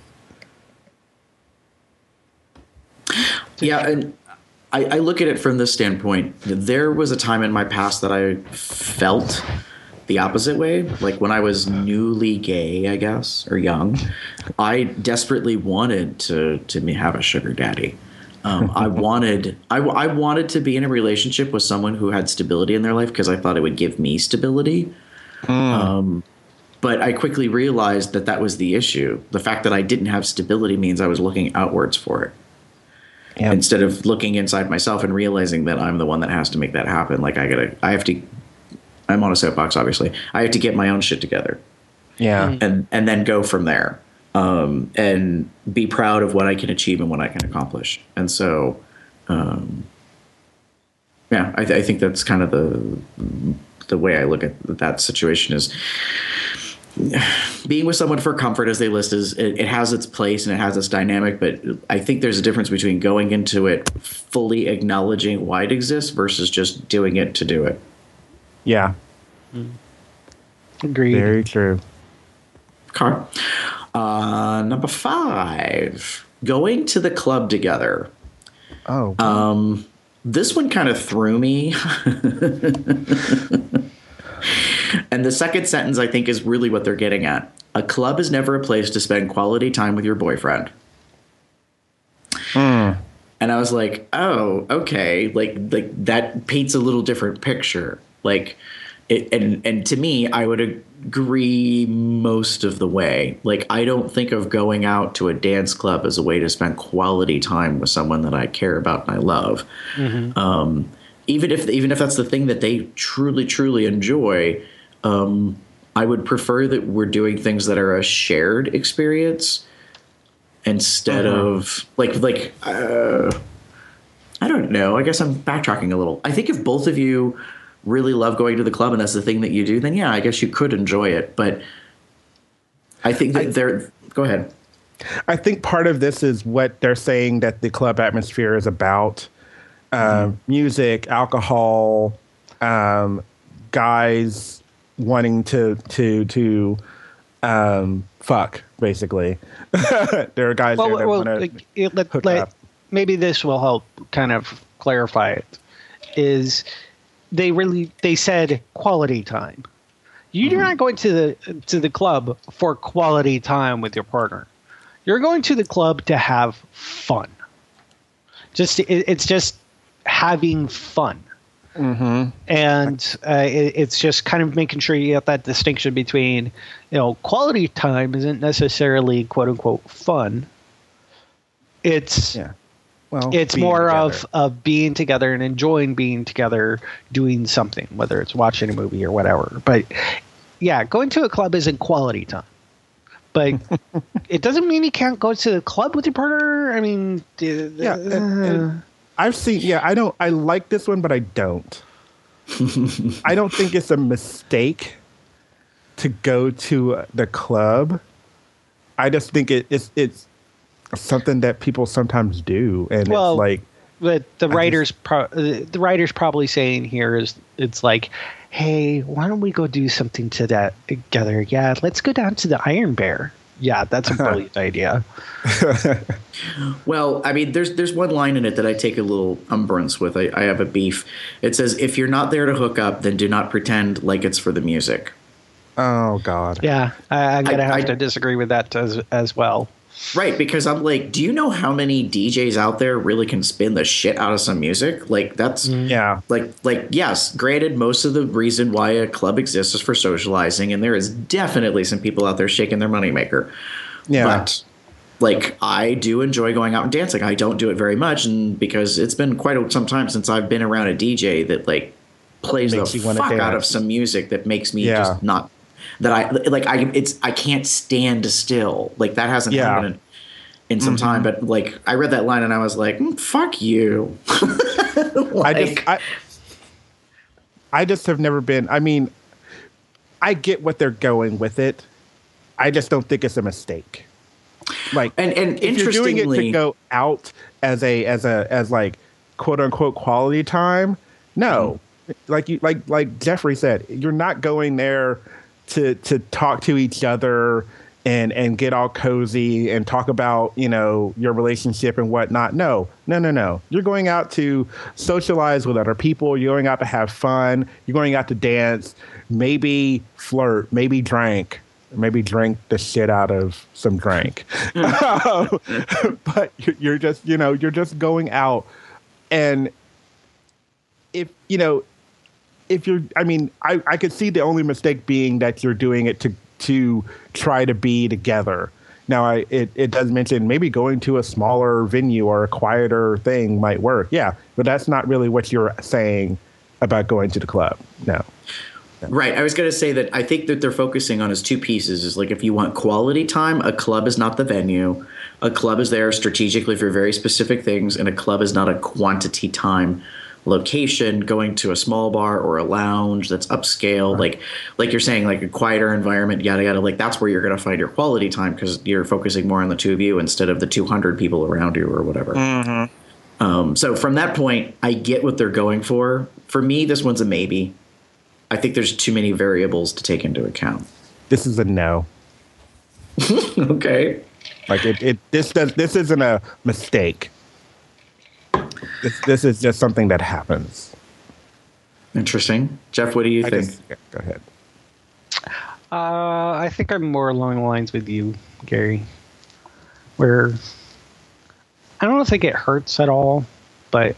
Yeah, and I look at it from this standpoint. There was a time in my past that I felt the opposite way. Like when I was newly gay, I guess, or young, I desperately wanted to have a sugar daddy. I wanted to be in a relationship with someone who had stability in their life because I thought it would give me stability. But I quickly realized that was the issue. The fact that I didn't have stability means I was looking outwards for it. Yep. Instead of looking inside myself and realizing that I'm the one that has to make that happen. Like I'm on a soapbox, obviously. I have to get my own shit together. Yeah. And then go from there. And be proud of what I can achieve and what I can accomplish. And so, I think that's kind of the way I look at that situation is being with someone for comfort, as they list, it has its place and it has its dynamic. But I think there's a difference between going into it fully acknowledging why it exists versus just doing it to do it. Yeah. Agreed. Very true. Okay. Number 5, going to the club together. Oh. This one kind of threw me. And the second sentence, I think, is really what they're getting at. A club is never a place to spend quality time with your boyfriend. And I was like, oh, okay. Like that paints a little different picture. Like, and to me, I would agree most of the way. Like, I don't think of going out to a dance club as a way to spend quality time with someone that I care about and I love. Mm-hmm. Even if that's the thing that they truly, truly enjoy, I would prefer that we're doing things that are a shared experience instead of like I don't know. I guess I'm backtracking a little. I think if both of you really love going to the club and that's the thing that you do, then yeah, I guess you could enjoy it. But I think that go ahead. I think part of this is what they're saying that the club atmosphere is about. Music, alcohol, guys wanting to fuck, basically. There are guys there that want to hook up. Maybe this will help kind of clarify it. Is they said quality time. You're not going to the club for quality time with your partner. You're going to the club to have fun. It's just having fun. Mm-hmm. And it's just kind of making sure you get that distinction between, quality time isn't necessarily quote unquote fun. It's more of being together and enjoying being together, doing something, whether it's watching a movie or whatever. But yeah, going to a club isn't quality time. But it doesn't mean you can't go to the club with your partner. I mean, and I've seen. I like this one, but I don't. I don't think it's a mistake to go to the club. I just think it's something that people sometimes do, and it's like. But the writers probably saying here is it's like, hey, why don't we go do something together? Yeah, let's go down to the Iron Bear. Yeah, that's a brilliant idea. Well, I mean, there's one line in it that I take a little umbrance with. I have a beef. It says, if you're not there to hook up, then do not pretend like it's for the music. Oh, God. Yeah, I'm going to have to disagree with that as well. Right, because I'm like, do you know how many DJs out there really can spin the shit out of some music? Like, that's like yes, granted, most of the reason why a club exists is for socializing, and there is definitely some people out there shaking their moneymaker. Yeah. But like, I do enjoy going out and dancing. I don't do it very much, and because it's been quite some time since I've been around a DJ that like plays the fuck out of some music that makes me just not. That I can't stand still. Like, that hasn't happened in some time. But like, I read that line and I was like, fuck you. I just have never been. I mean, I get what they're going with it, I just don't think it's a mistake. Like, and if you're doing it to interestingly, go out as like quote unquote quality time, no. Like Jeffrey said, you're not going there to talk to each other and get all cozy and talk about, your relationship and whatnot. No. You're going out to socialize with other people. You're going out to have fun. You're going out to dance, maybe flirt, maybe drink the shit out of some drink. But you're just going out. And if you're, I could see the only mistake being that you're doing it to try to be together. Now, it does mention maybe going to a smaller venue or a quieter thing might work. Yeah, but that's not really what you're saying about going to the club. No. Right. I was going to say that I think that they're focusing on as two pieces. Is like, if you want quality time, a club is not the venue. A club is there strategically for very specific things, and a club is not a quantity time location. Going to a small bar or a lounge that's upscale, right. like you're saying, like a quieter environment, yada yada. Like, that's where you're going to find your quality time, because you're focusing more on the two of you instead of the 200 people around you or whatever. Mm-hmm. So from that point, I get what they're going for. For me, this one's a maybe. I think there's too many variables to take into account. This is a no. Okay. Like this isn't a mistake. This is just something that happens. Interesting. Jeff, what do you think? Go ahead. I think I'm more along the lines with you, Gary, where I don't think it hurts at all, but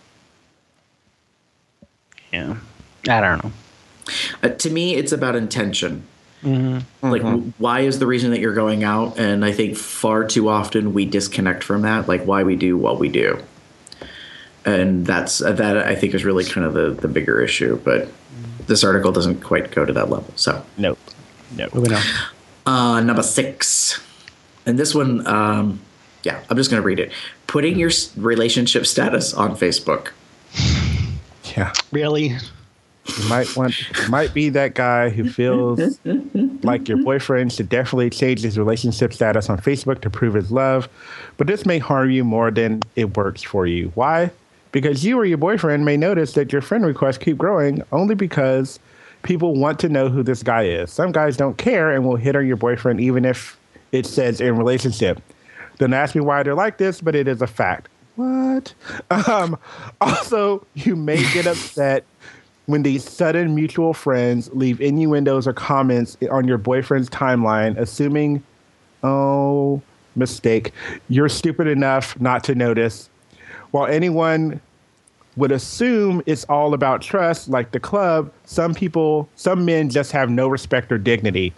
yeah, I don't know. To me, it's about intention. Mm-hmm. Like, why is the reason that you're going out? And I think far too often we disconnect from that, like why we do what we do. And that I think is really kind of the bigger issue. But this article doesn't quite go to that level. So nope. Moving on. Number 6. And this one, I'm just going to read it. Putting your relationship status on Facebook. Yeah. Really? You might be that guy who feels like your boyfriend should definitely change his relationship status on Facebook to prove his love, but this may harm you more than it works for you. Why? Because you or your boyfriend may notice that your friend requests keep growing only because people want to know who this guy is. Some guys don't care and will hit on your boyfriend even if it says in relationship. Don't ask me why they're like this, but it is a fact. What? Also, you may get upset when these sudden mutual friends leave innuendos or comments on your boyfriend's timeline, assuming, mistake, you're stupid enough not to notice. While anyone would assume it's all about trust, like the club, some men just have no respect or dignity.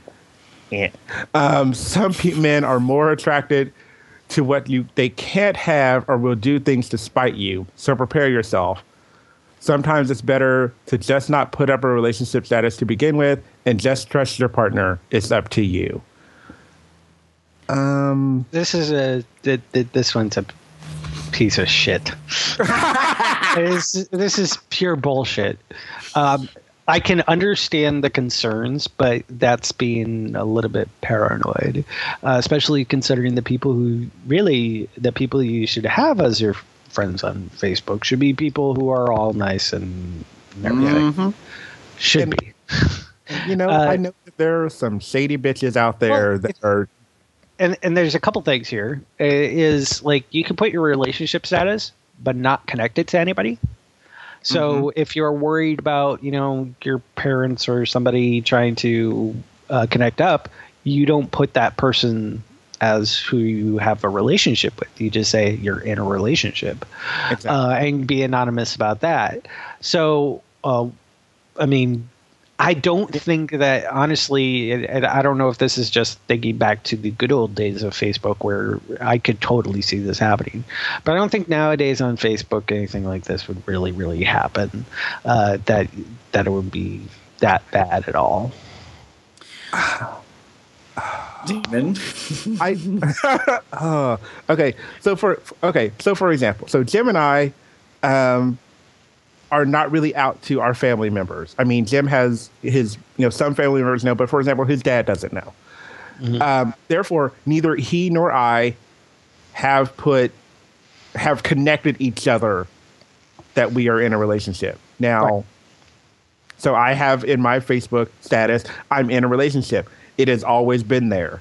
Some men are more attracted to what they can't have or will do things to spite you. So prepare yourself. Sometimes it's better to just not put up a relationship status to begin with and just trust your partner. It's up to you. This one's a piece of shit. This is pure bullshit. I can understand the concerns, but that's being a little bit paranoid, especially considering the people you should have as your friends on Facebook should be people who are all nice and everything. Mm-hmm. Should be. I know that there are some shady bitches out there that are. And there's a couple things here. Is like you can put your relationship status, but not connect it to anybody. So if you're worried about, your parents or somebody trying to connect up, you don't put that person as who you have a relationship with. You just say you're in a relationship. Exactly. And be anonymous about that. So, I don't think that, honestly, and I don't know if this is just thinking back to the good old days of Facebook where I could totally see this happening. But I don't think nowadays on Facebook anything like this would really, really happen, that it would be that bad at all. Demon. Okay. So for example, so Jim and I are not really out to our family members. I mean, Jim has his, some family members know, but for example, his dad doesn't know. Therefore, neither he nor I have connected each other that we are in a relationship. Now, Right. so I have in my Facebook status, I'm in a relationship. It has always been there.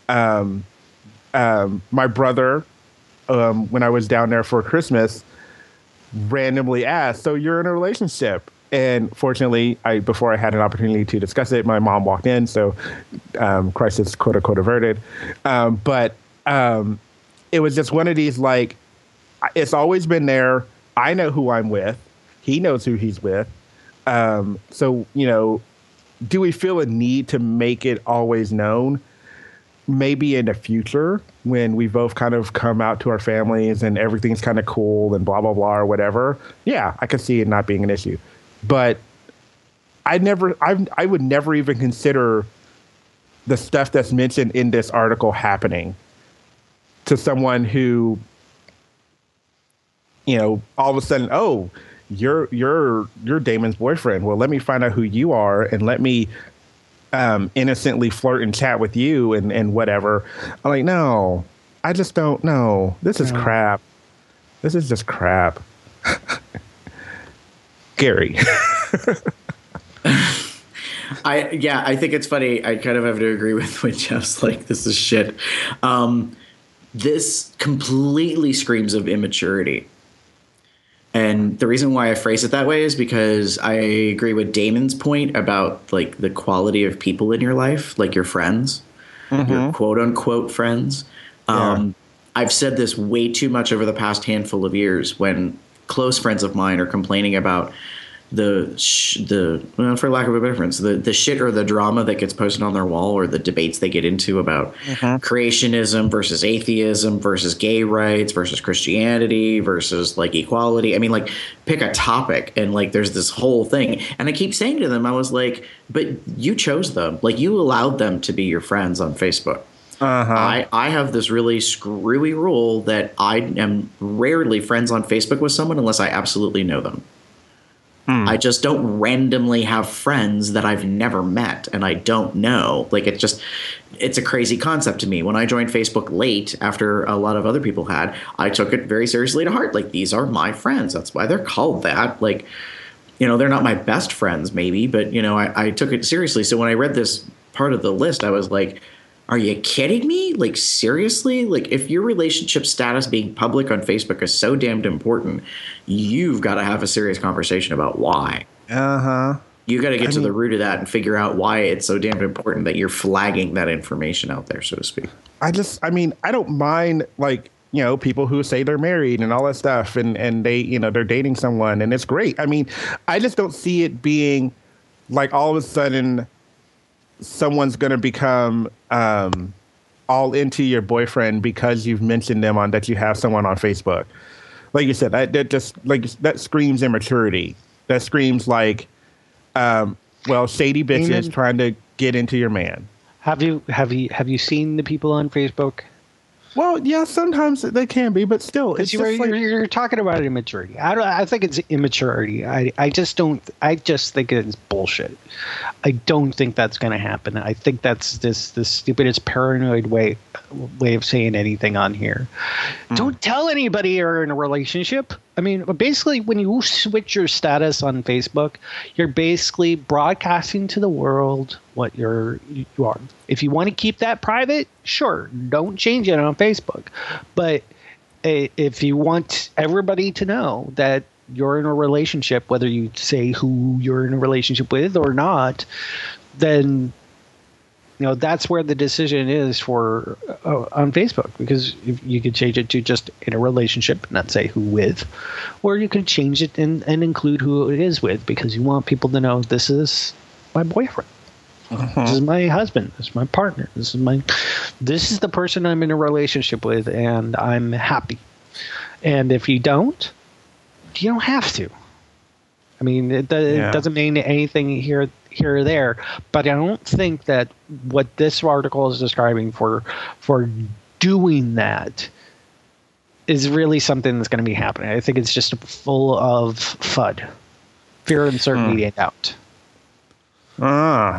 My brother, when I was down there for Christmas, randomly asked, "So you're in a relationship?" And fortunately, before I had an opportunity to discuss it, my mom walked in, so crisis quote unquote averted. But it was just one of these, like, it's always been there. I know who I'm with. He knows who he's with. So, do we feel a need to make it always known? Maybe in the future when we both kind of come out to our families and everything's kind of cool and blah, blah, blah, or whatever. Yeah, I could see it not being an issue. But I would never even consider the stuff that's mentioned in this article happening to someone who, all of a sudden, oh, you're Damon's boyfriend. Well, let me find out who you are and let me innocently flirt and chat with you and whatever. I'm like, no, I just don't know. This is crap. This is just crap. Gary. I think it's funny. I kind of have to agree with when Jeff's like, this is shit. This completely screams of immaturity. And the reason why I phrase it that way is because I agree with Damon's point about like the quality of people in your life, like your friends, your quote unquote friends. I've said this way too much over the past handful of years when close friends of mine are complaining about for lack of a better phrase, the shit or the drama that gets posted on their wall, or the debates they get into about creationism versus atheism versus gay rights versus Christianity versus like equality. I mean, like, pick a topic and like there's this whole thing. And I keep saying to them, I was like, but you chose them. Like, you allowed them to be your friends on Facebook. I have this really screwy rule that I am rarely friends on Facebook with someone unless I absolutely know them. I just don't randomly have friends that I've never met and I don't know. Like, it's a crazy concept to me. When I joined Facebook late after a lot of other people had, I took it very seriously to heart. Like, these are my friends. That's why they're called that. Like, they're not my best friends maybe, but, I took it seriously. So when I read this part of the list, I was like, are you kidding me? Like, seriously? Like, if your relationship status being public on Facebook is so damned important, you've got to have a serious conversation about why. You got to get to the root of that and figure out why it's so damned important that you're flagging that information out there, so to speak. I don't mind, like, people who say they're married and all that stuff and they, they're dating someone and it's great. I mean, I just don't see it being like all of a sudden someone's going to become all into your boyfriend because you've mentioned them on that you have someone on Facebook. Like you said, that screams immaturity. That screams like, shady bitches trying to get into your man. Have you seen the people on Facebook? Well, yeah, sometimes they can be, but still, it's you're talking about immaturity. I think it's immaturity. I just think it's bullshit. I don't think that's going to happen. I think that's this stupidest paranoid way of saying anything on here. Don't tell anybody you're in a relationship. I mean, basically, when you switch your status on Facebook, you're basically broadcasting to the world what you are. If you want to keep that private, sure, don't change it on Facebook. But if you want everybody to know that you're in a relationship, whether you say who you're in a relationship with or not, then that's where the decision is for on Facebook, because if you could change it to just in a relationship, not say who with, or you could change it and include who it is with, because you want people to know this is my boyfriend. This is my husband. This is my partner. This is the person I'm in a relationship with, and I'm happy. And if you don't have to. I mean, it doesn't mean anything here or there, but I don't think that what this article is describing for doing that is really something that's going to be happening. I think it's just full of FUD, fear, uncertainty, and doubt.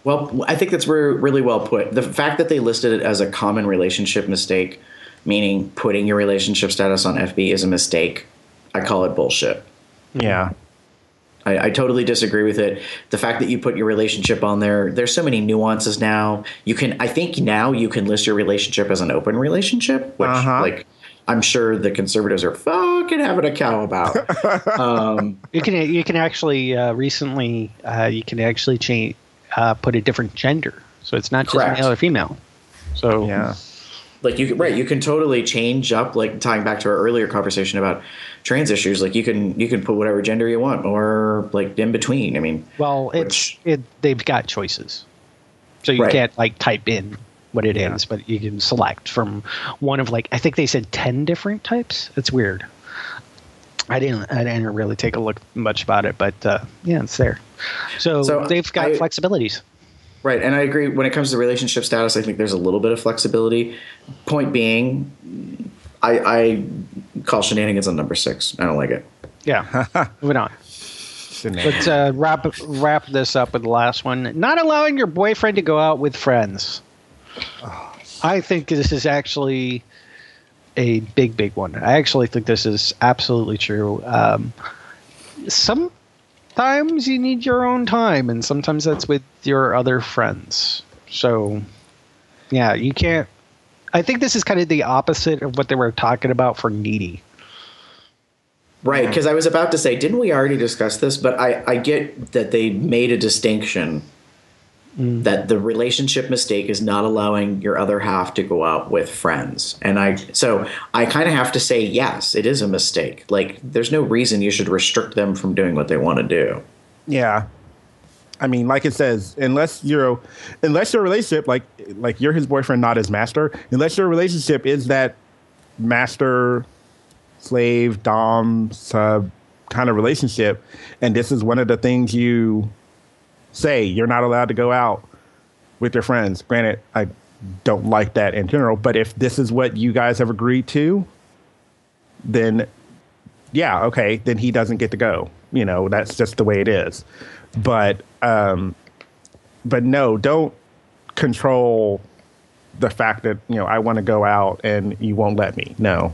Well, I think that's really well put. The fact that they listed it as a common relationship mistake, meaning putting your relationship status on FB is a mistake, I call it bullshit. Yeah. I totally disagree with it. The fact that you put your relationship on there, there's so many nuances now. I think now you can list your relationship as an open relationship, which like I'm sure the conservatives are fucking having a cow about. You can actually recently you can actually change put a different gender, so it's not just male or female. So yeah. Like you can totally change up, like tying back to our earlier conversation about trans issues. Like you can put whatever gender you want, or like in between. I mean, well, they've got choices, so you can't like type in what it is, but you can select from one of like I think they said 10 different types. It's weird. I didn't really take a look much about it, but yeah, it's there. So they've got flexibilities. Right, and I agree. When it comes to relationship status, I think there's a little bit of flexibility. Point being, I call shenanigans on number 6. I don't like it. Yeah, moving on. Let's wrap this up with the last one. Not allowing your boyfriend to go out with friends. I think this is actually a big one. I actually think this is absolutely true. Sometimes you need your own time, and sometimes that's with your other friends. So, yeah, you can't. I think this is kind of the opposite of what they were talking about for needy. Right, because I was about to say, didn't we already discuss this? But I get that they made a distinction that the relationship mistake is not allowing your other half to go out with friends. And I kind of have to say, yes, it is a mistake. Like, there's no reason you should restrict them from doing what they want to do. Yeah. I mean, like it says, unless your relationship, like you're his boyfriend, not his master, unless your relationship is that master, slave, dom, sub kind of relationship, and this is one of the things you say, you're not allowed to go out with your friends. Granted, I don't like that in general, but if this is what you guys have agreed to, then yeah, okay, then he doesn't get to go. You know, that's just the way it is. But no, don't control the fact that, you know, I want to go out and you won't let me. No.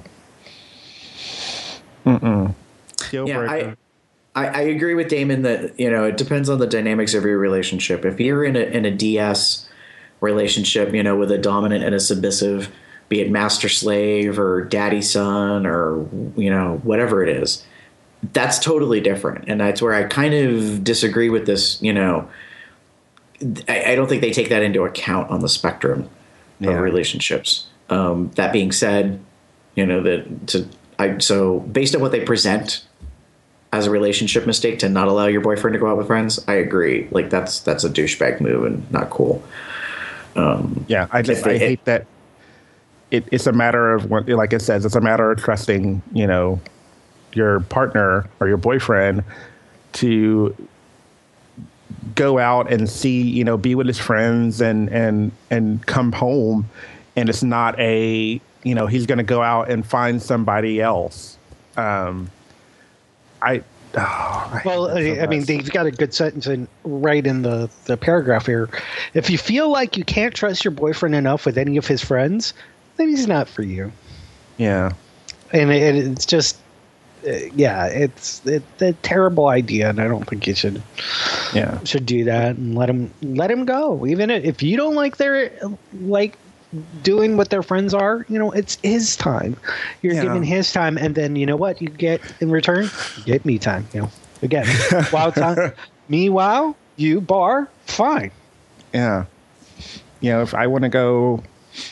Yeah, I agree with Damon that, you know, it depends on the dynamics of your relationship. If you're in a DS relationship, you know, with a dominant and a submissive, be it master slave or daddy son or, you know, whatever it is, that's totally different. And that's where I kind of disagree with this. You know, I don't think they take that into account on the spectrum of relationships. That being said, you know, so based on what they present as a relationship mistake to not allow your boyfriend to go out with friends, I agree. Like that's a douchebag move and not cool. Yeah, I hate that. It's a matter of what, like it says, it's a matter of trusting, you know, your partner or your boyfriend to go out and see, you know, be with his friends and come home, and it's not you know, he's going to go out and find somebody else. I mean, they've got a good sentence right in the paragraph here. If you feel like you can't trust your boyfriend enough with any of his friends, then he's not for you. Yeah. And it's just, it's a terrible idea, and I don't think you should do that and let him go. Even if you don't like doing what their friends are, you know, it's his time. You're giving his time, and then you know what you get in return? You get me time. You know, again, wow time. Me wow, you bar, fine. Yeah. You know, if I want to go,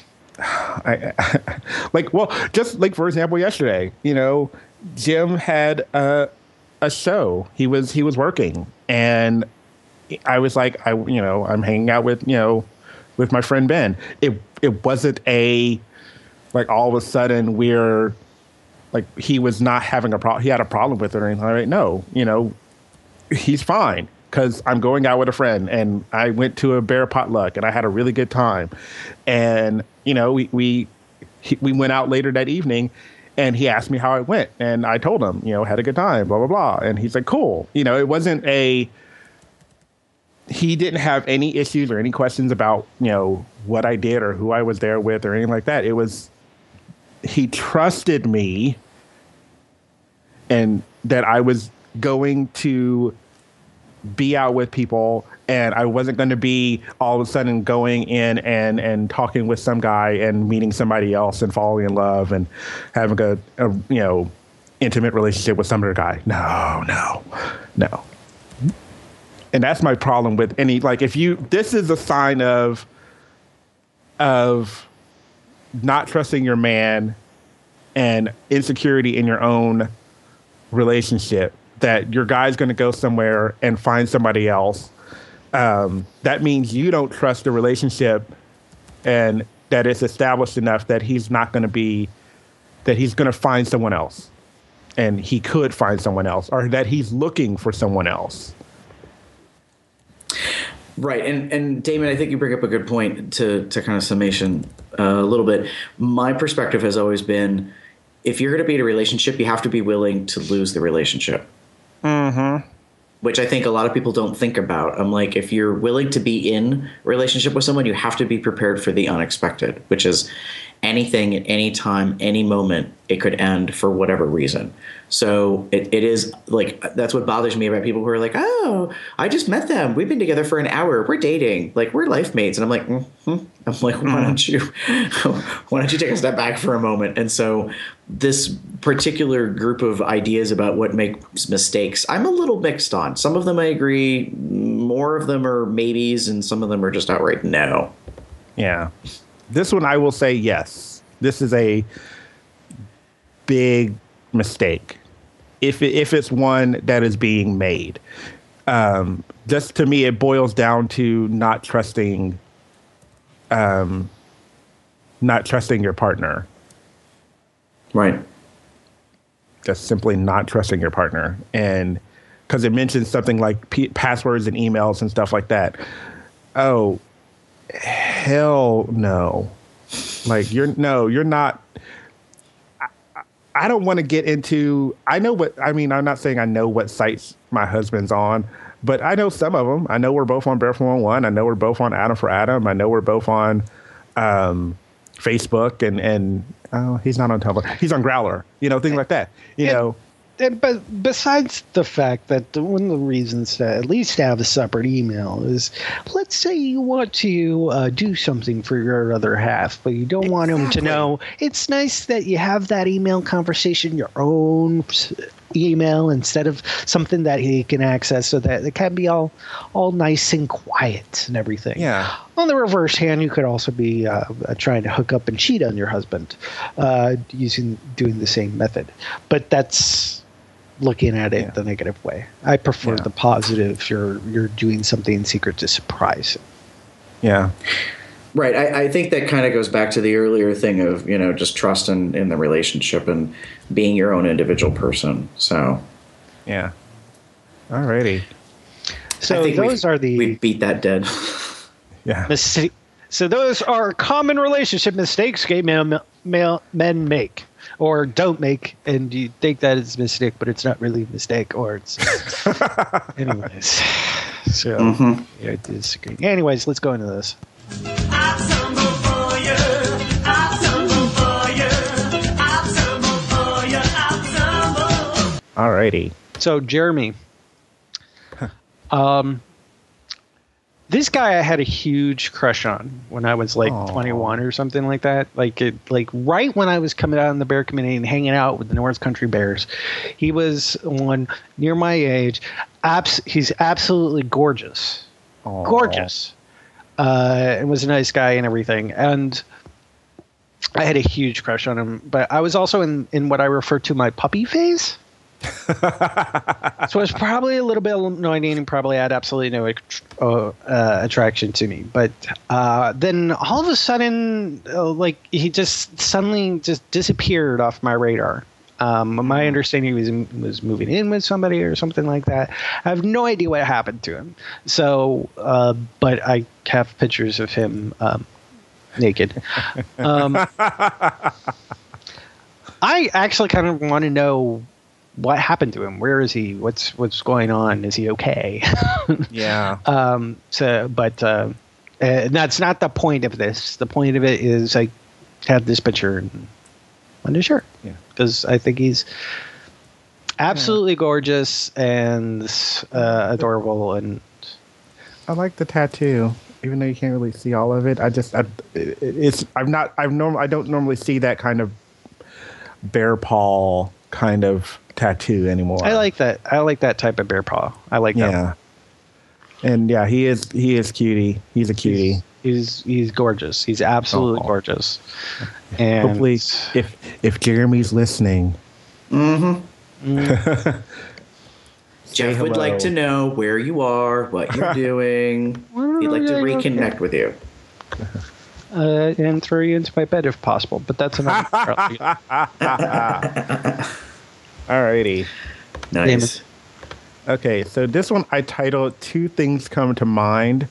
just like for example, yesterday, you know, Jim had a show. He was working, and I was like, I'm hanging out with with my friend Ben. It wasn't like all of a sudden we're like he was not having a problem. He had a problem with it or anything. Like, no, you know, he's fine because I'm going out with a friend, and I went to a bear potluck and I had a really good time. And you know, we went out later that evening, and he asked me how it went, and I told him, you know, had a good time, blah blah blah. And he's like, cool. You know, it wasn't he didn't have any issues or any questions about, what I did or who I was there with or anything like that. It was, he trusted me and that I was going to be out with people and I wasn't going to be all of a sudden going in and talking with some guy and meeting somebody else and falling in love and having a intimate relationship with some other guy. No. And that's my problem with any, like, this is a sign of not trusting your man and insecurity in your own relationship, that your guy's going to go somewhere and find somebody else. That means you don't trust the relationship and that it's established enough that he's not going to that he's going to find someone else and he could find someone else, or that he's looking for someone else. Right. And Damon, I think you bring up a good point to kind of summation a little bit. My perspective has always been, if you're going to be in a relationship, you have to be willing to lose the relationship. Mm-hmm. Which I think a lot of people don't think about. I'm like, if you're willing to be in a relationship with someone, you have to be prepared for the unexpected, which is anything at any time, any moment, it could end for whatever reason. So it is like, that's what bothers me about people who are like, oh, I just met them. We've been together for an hour. We're dating. Like, we're life mates. And I'm like, why don't you take a step back for a moment? And so this particular group of ideas about what makes mistakes, I'm a little mixed on. Some of them I agree. More of them are maybes, and some of them are just outright no. Yeah. This one I will say yes. This is a big mistake. If it's one that is being made. Just to me, it boils down to not trusting your partner. Right. Just simply not trusting your partner. And because it mentions something like passwords and emails and stuff like that. Oh, hell no. Like, you're not. I don't want to get into, I'm not saying I know what sites my husband's on, but I know some of them. I know we're both on Barefoot 101. I know we're both on Adam for Adam. I know we're both on Facebook and he's not on Tumblr. He's on Growler, things like that, But besides the fact that one of the reasons to at least have a separate email is, let's say you want to do something for your other half, but you don't want him to know. It's nice that you have that email conversation, your own email, instead of something that he can access, so that it can be all nice and quiet and everything. Yeah. On the reverse hand, you could also be trying to hook up and cheat on your husband doing the same method. But that's looking at it the negative way. I prefer the positive. You're doing something in secret to surprise him. Yeah. Right. I think that kind of goes back to the earlier thing of, just trust in the relationship and being your own individual person. So. Yeah. Alrighty. So we beat that dead. Yeah. So those are common relationship mistakes gay men make or don't make, and you think that it's a mistake, but it's not really a mistake, or it's anyways. So I disagree. Anyways, let's go into this. Alrighty. So Jeremy, this guy I had a huge crush on when I was like 21 or something like that. Like right when I was coming out in the bear community and hanging out with the North Country Bears. He was one near my age. He's absolutely gorgeous. Aww. Gorgeous. And was a nice guy and everything. And I had a huge crush on him. But I was also in what I refer to my puppy phase. So it's probably a little bit annoying and probably had absolutely no attraction to me. But then all of a sudden, he just suddenly just disappeared off my radar. My understanding he was moving in with somebody or something like that. I have no idea what happened to him. So, but I have pictures of him naked. I actually kind of want to know what happened to him? Where is he? What's going on? Is he okay? Yeah. And that's not the point of this. The point of it is I have this picture and I'm not sure. Yeah. Because I think he's absolutely gorgeous and adorable. And I like the tattoo, even though you can't really see all of it. I don't normally see that kind of bear paw kind of tattoo anymore. I like that. I like that type of bear paw. I like that. Yeah. And yeah, he is cutie. He's a cutie. He's gorgeous. He's absolutely gorgeous. And hopefully, if Jeremy's listening, Jeff hello. would like to know where you are, what you're doing. He'd like to reconnect with you. And throw you into my bed if possible. But that's another. Alrighty. Nice. Okay, so this one I titled Two Things Come to Mind.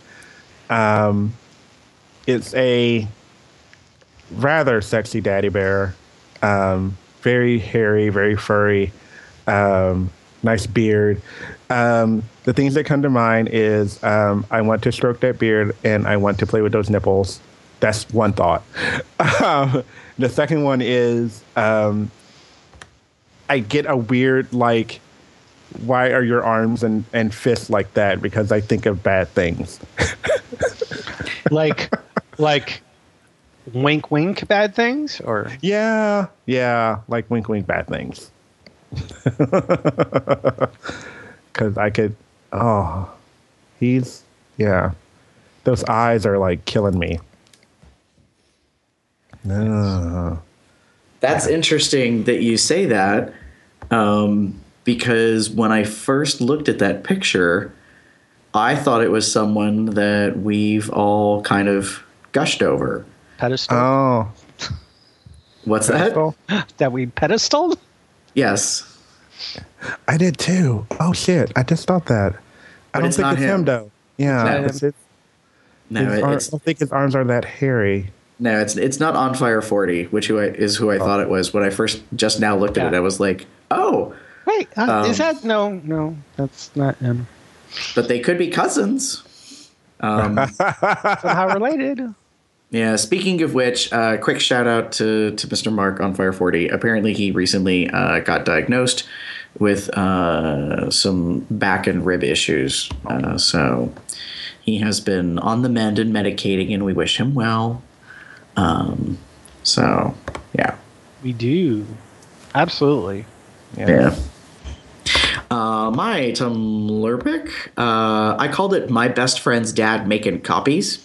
It's a rather sexy daddy bear. Very hairy, very furry, nice beard. The things that come to mind is I want to stroke that beard and I want to play with those nipples. That's one thought. The second one is I get a weird, like, why are your arms and fists like that? Because I think of bad things. like wink wink bad things, or Yeah, like wink wink bad things. Because I could, those eyes are like killing me. That's interesting that you say that, because when I first looked at that picture, I thought it was someone that we've all kind of gushed over. pedestal Oh, What's pedestal? that we pedestaled? Yes. I did too. Oh shit! I just thought that. I But don't it's think not it's him. him though. Yeah, not it's, him. No, I don't think his arms are that hairy. no, it's not On Fire 40, which is who I thought it was. When I first just now looked at it, I was like, oh, Wait, is that no? That's not him. but they could be cousins. Somehow related. Yeah, speaking of which, quick shout out to Mr. Mark on Fire 40. Apparently, he recently got diagnosed with some back and rib issues. So he has been on the mend and medicating, and we wish him well. So, yeah. We do. Absolutely. Yeah. My Tumblr pic, I called it My Best Friend's Dad Making Copies.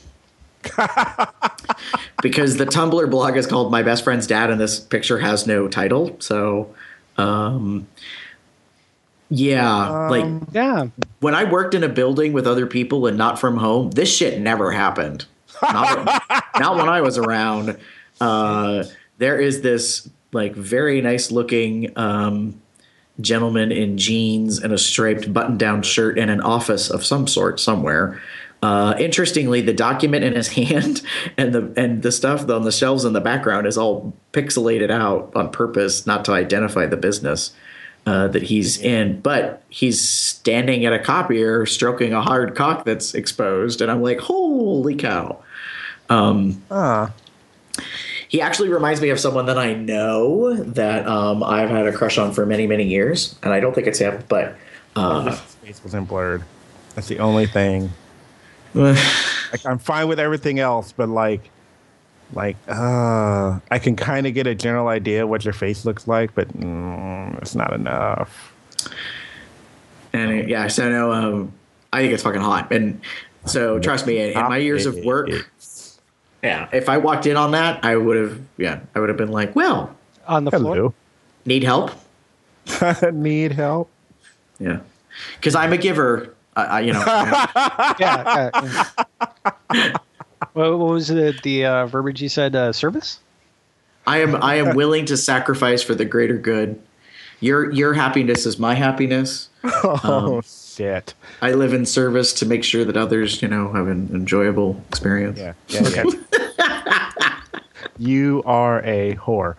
Because the Tumblr blog is called My Best Friend's Dad, and this picture has no title. So, Yeah. when I worked in a building with other people and not from home, this shit never happened. Not when I was around. There is this like very nice looking gentleman in jeans and a striped button-down shirt in an office of some sort somewhere. Interestingly, the document in his hand and the stuff on the shelves in the background is all pixelated out on purpose, not to identify the business that he's in. But he's standing at a copier, stroking a hard cock that's exposed, and I'm like, holy cow! He actually reminds me of someone that I know that I've had a crush on for many, many years, and I don't think it's him, but His face wasn't blurred. That's the only thing. Like, I'm fine with everything else, but like I can kind of get a general idea what your face looks like, but it's not enough. And yeah, so no, I think it's fucking hot. And so trust me, in my years of work, yeah, if I walked in on that, I would have been like, well, On the floor. Hello. need help? Need help? Yeah, because I'm a giver. Yeah. What was the verbiage you said? Service? I am willing to sacrifice for the greater good. Your happiness is my happiness. Oh shit! I live in service to make sure that others, have an enjoyable experience. Yeah. You are a whore.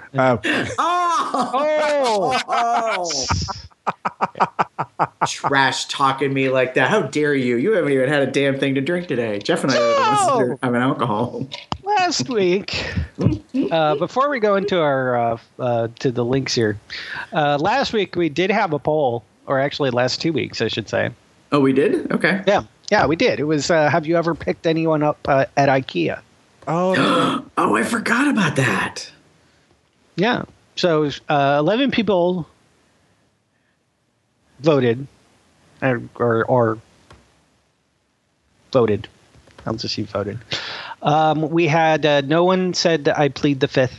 Trash talking me like that. How dare you? You haven't even had a damn thing to drink today. Jeff and I are the ones that are having alcohol. Last week, before we go into our to the links here, last week we did have a poll, or actually last 2 weeks, I should say. Oh, we did? Okay. Yeah, we did. It was, have you ever picked anyone up at IKEA? Oh, Oh, I forgot about that. Yeah. So 11 people voted, or voted. I'll just see voted. We had no one said I plead the fifth.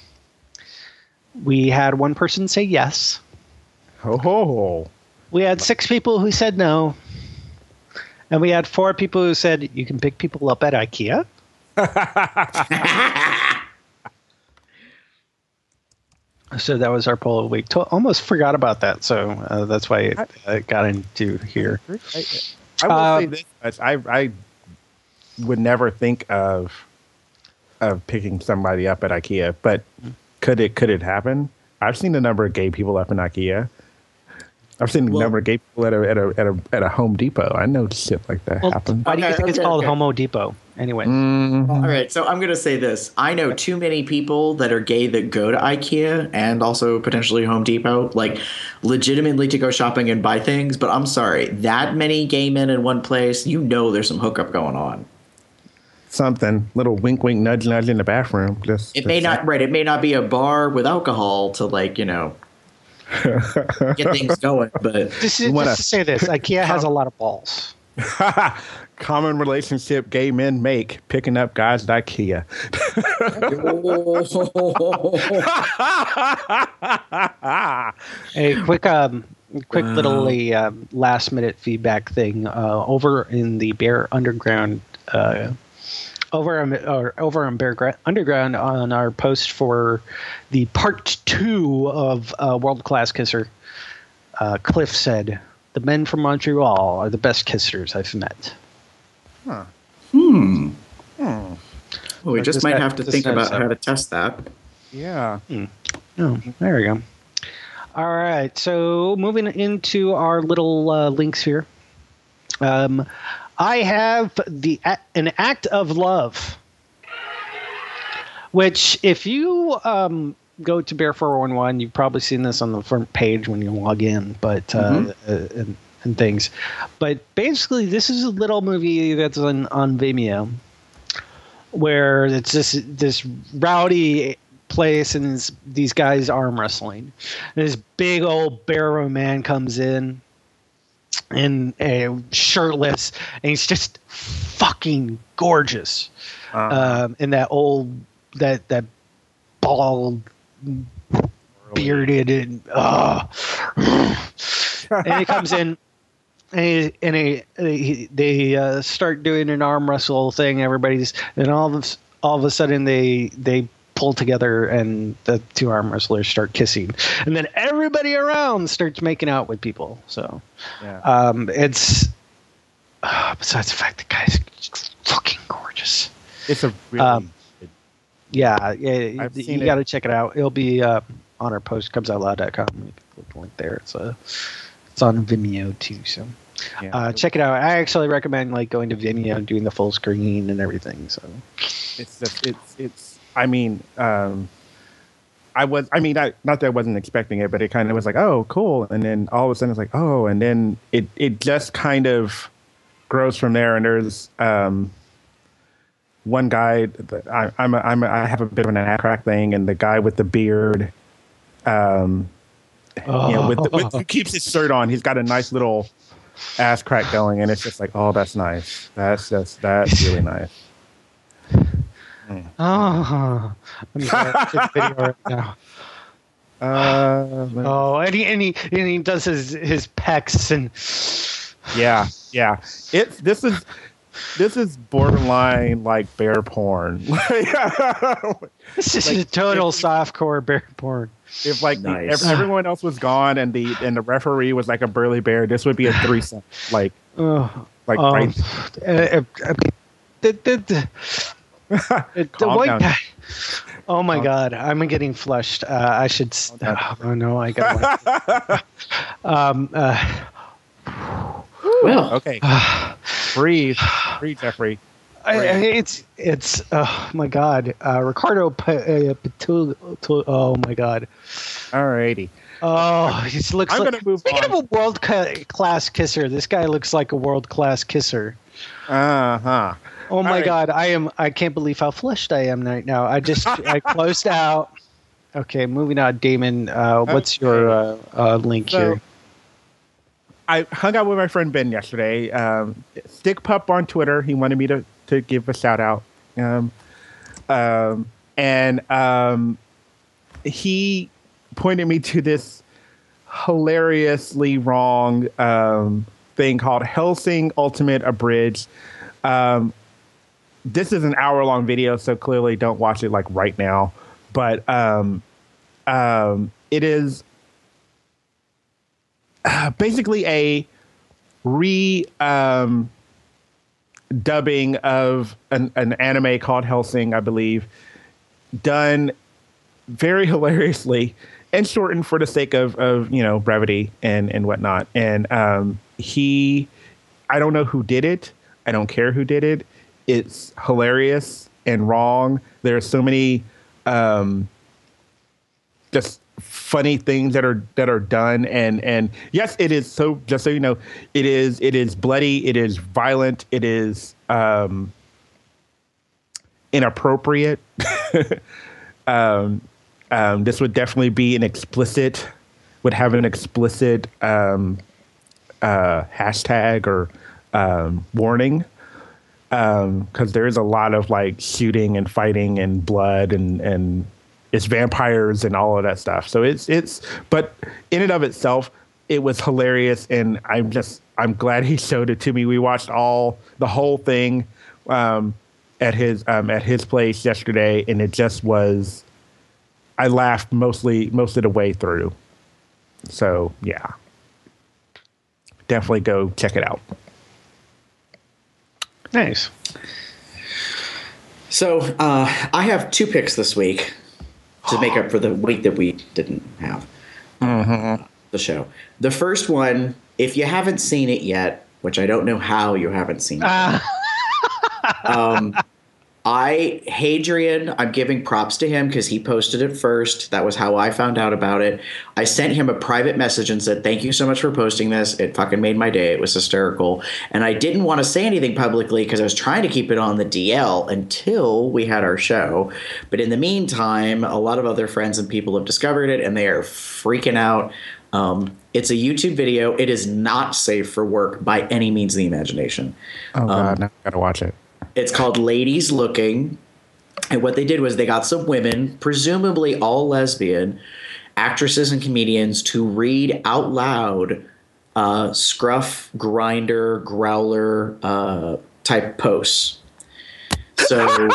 We had one person say yes. ho. We had 6 people who said no. And we had 4 people who said you can pick people up at IKEA. So that was our poll of the week. Almost forgot about that. So that's why it got into here. I will say this much. I would never think of picking somebody up at IKEA, but could it happen? I've seen a number of gay people up in IKEA. I've seen a number of gay people at a Home Depot. I know shit like that happens. Why do you think it's called Homo Depot? Anyway. All right, so I'm going to say this. I know too many people that are gay that go to IKEA and also potentially Home Depot, like legitimately to go shopping and buy things. But I'm sorry, that many gay men in one place, you know there's some hookup going on. Something, little wink, wink, nudge, nudge in the bathroom. It may not be a bar with alcohol to get things going. But just to say this, IKEA has a lot of balls. Common relationship gay men make picking up guys at IKEA. A quick little last minute feedback thing over in the Bear Underground. Over on Bear Underground on our post for the part 2 of World Class Kisser, Cliff said, "The men from Montreal are the best kissers I've met." Huh. Well, we just might have to think about how to test that. Yeah. Oh, there we go. All right, so moving into our little links here. I have an act of love, which if you go to Bear 411, you've probably seen this on the front page when you log in, but and things. But basically, this is a little movie that's on Vimeo, where it's this rowdy place and these guys arm wrestling. And this big old barrow man comes in. And shirtless, and he's just fucking gorgeous. And that bald, bearded, and and he comes in, and they start doing an arm wrestle thing. And all of a sudden they pull together, and the 2 arm wrestlers start kissing, and then everybody around starts making out with people. So, it's besides the fact the guy's fucking gorgeous. It's a really you got to check it out. It'll be on our post comesoutloud.com. You can click the link there. It's on Vimeo too. So check it out. I actually recommend going to Vimeo and doing the full screen and everything. So it's. I mean, not that I wasn't expecting it, but it kind of was like, oh, cool. And then all of a sudden it's like, oh, and then it just kind of grows from there. And there's one guy that I have a bit of an ass crack thing, and the guy with the beard, who keeps his shirt on, he's got a nice little ass crack going, and it's just like, oh, that's nice. That's really nice. I'm going to video right now. And he does his pecs and This is borderline like bear porn. This is a total softcore bear porn. If everyone else was gone and the referee was like a burly bear, this would be a threesome. Right. The white guy. Oh my God, I'm getting flushed. I should. Oh no, I got. Well, Okay. Breathe, Jeffrey. It's oh my God, Ricardo oh my God. Alrighty. Oh, he looks I'm like. gonna move Speaking on. of a world-class kisser, this guy looks like a world-class kisser. Uh-huh. Oh my right. God, I can't believe how flushed I am right now. I closed out. Okay, moving on. Damon, what's your link So, here? I hung out with my friend Ben yesterday. Stick Pup on Twitter. He wanted me to give a shout out. He pointed me to this hilariously wrong thing called Hellsing Ultimate Abridged. This is an hour-long video, so clearly don't watch it like right now. But it is basically a dubbing of an anime called Hellsing, I believe, done very hilariously and shortened for the sake of brevity and whatnot. And I don't know who did it. I don't care who did it. It's hilarious and wrong. There are so many just funny things that are done, and yes, it is. So just so you know, it is bloody, it is violent, it is inappropriate. This would definitely be would have an explicit hashtag or warning, because there is a lot of like shooting and fighting and blood and it's vampires and all of that stuff. So but in and of itself, it was hilarious, and I'm glad he showed it to me. We watched the whole thing at his place yesterday, and it just was. I laughed most of the way through. So yeah, definitely go check it out. Nice. So I have 2 picks this week to make up for the week that we didn't have the show. The first one, if you haven't seen it yet, which I don't know how you haven't seen it, Hadrian, I'm giving props to him because he posted it first. That was how I found out about it. I sent him a private message and said, thank you so much for posting this. It fucking made my day. It was hysterical. And I didn't want to say anything publicly because I was trying to keep it on the DL until we had our show. But in the meantime, a lot of other friends and people have discovered it, and they are freaking out. It's a YouTube video. It is not safe for work by any means of the imagination. Oh, God, now I gotta watch it. It's called Ladies Looking. And what they did was they got some women, presumably all lesbian, actresses and comedians, to read out loud scruff, grinder, growler type posts. So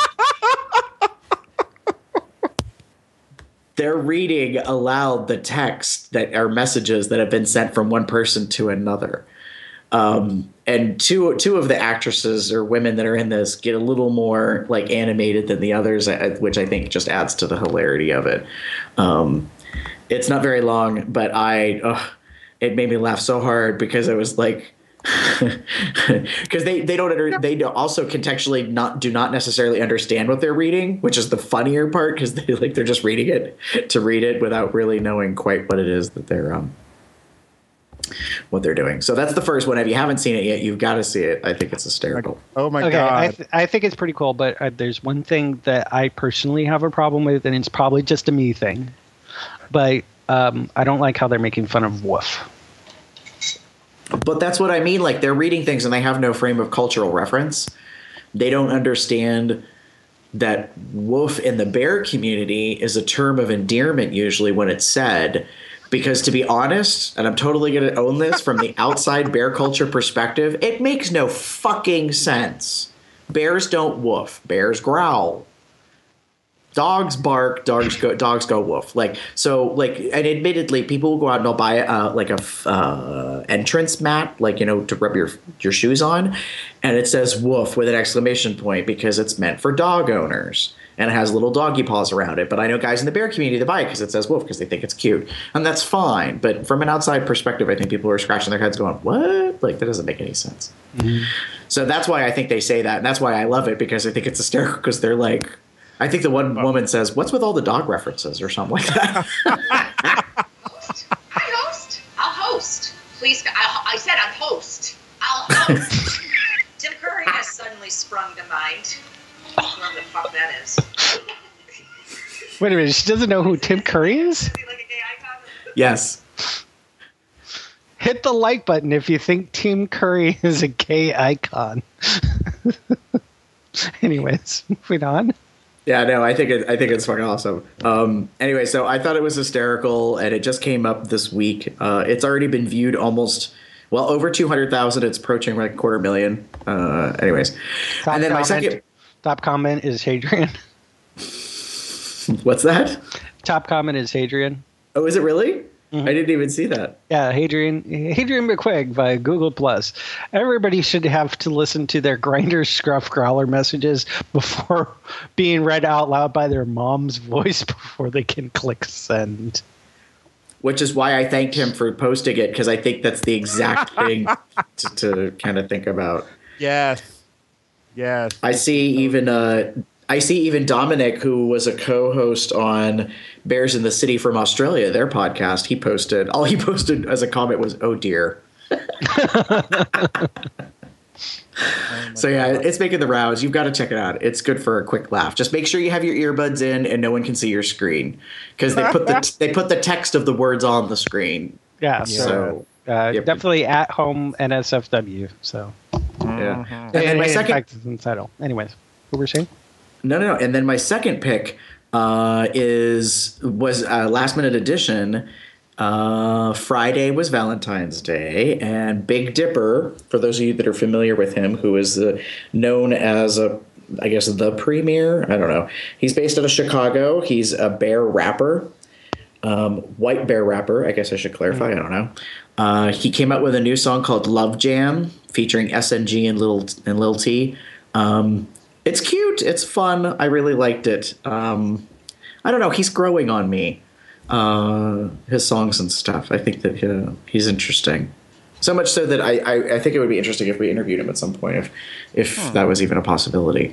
they're reading aloud the text that are messages that have been sent from one person to another. And two of the actresses or women that are in this get a little more like animated than the others, which I think just adds to the hilarity of it. It's not very long, but it made me laugh so hard because I was like, because they also contextually do not necessarily understand what they're reading, which is the funnier part because they're just reading it to read it without really knowing quite what it is that they're what they're doing. So that's the first one. If you haven't seen it yet, you've got to see it. I think it's hysterical. Oh my God. I think it's pretty cool, but there's one thing that I personally have a problem with, and it's probably just a me thing. But I don't like how they're making fun of Woof. But that's what I mean. Like, they're reading things and they have no frame of cultural reference. They don't understand that woof in the bear community is a term of endearment usually when it's said. Because to be honest, and I'm totally going to own this from the outside bear culture perspective, it makes no fucking sense. Bears don't woof. Bears growl. Dogs bark. Dogs go woof. And admittedly, people will go out and they'll buy a entrance mat, to rub your shoes on, and it says woof with an exclamation point because it's meant for dog owners. And it has little doggy paws around it. But I know guys in the bear community that buy it because it says woof because they think it's cute. And that's fine. But from an outside perspective, I think people are scratching their heads going, what? Like, that doesn't make any sense. Mm-hmm. So that's why I think they say that. And that's why I love it, because I think it's hysterical, because they're like, I think the one woman says, what's with all the dog references or something like that? I host. I'll host. Please. I said I'll host. I'll host. Tim Curry has suddenly sprung to mind. Whoever the fuck that is. Wait a minute, she doesn't know who Tim Curry is? Is he like a gay icon? Yes. Hit the like button if you think Tim Curry is a gay icon. Anyways, moving on. Yeah, no, I think it's fucking awesome. Anyway, so I thought it was hysterical, and it just came up this week. It's already been viewed over 200,000. It's approaching like 250,000. Anyways, Top and then my second top comment is Hadrian. What's that? Top comment is Hadrian. Oh, is it really? Mm-hmm. I didn't even see that. Yeah, Hadrian McQuigg by Google Plus. Everybody should have to listen to their Grindr Scruff Growler messages before being read out loud by their mom's voice before they can click send. Which is why I thanked him for posting it, because I think that's the exact thing to kind of think about. Yes. I see even Dominic, who was a co-host on Bears in the City from Australia, their podcast. All he posted as a comment was, "Oh dear." So yeah, it's making the rounds. You've got to check it out. It's good for a quick laugh. Just make sure you have your earbuds in and no one can see your screen, because they put the text of the words on the screen. Yeah. So definitely at home NSFW. So yeah. And then my second title. Anyways, what were we saying? No. And then my second pick was a last minute addition. Friday was Valentine's Day, and Big Dipper, for those of you that are familiar with him, who is known as the premier. I don't know. He's based out of Chicago. He's a bear rapper, white bear rapper. I guess I should clarify. I don't know. He came out with a new song called Love Jam, featuring SNG and Lil T. It's cute. It's fun. I really liked it. I don't know. He's growing on me. His songs and stuff. I think that he's interesting. So much so that I think it would be interesting if we interviewed him at some point, if that was even a possibility.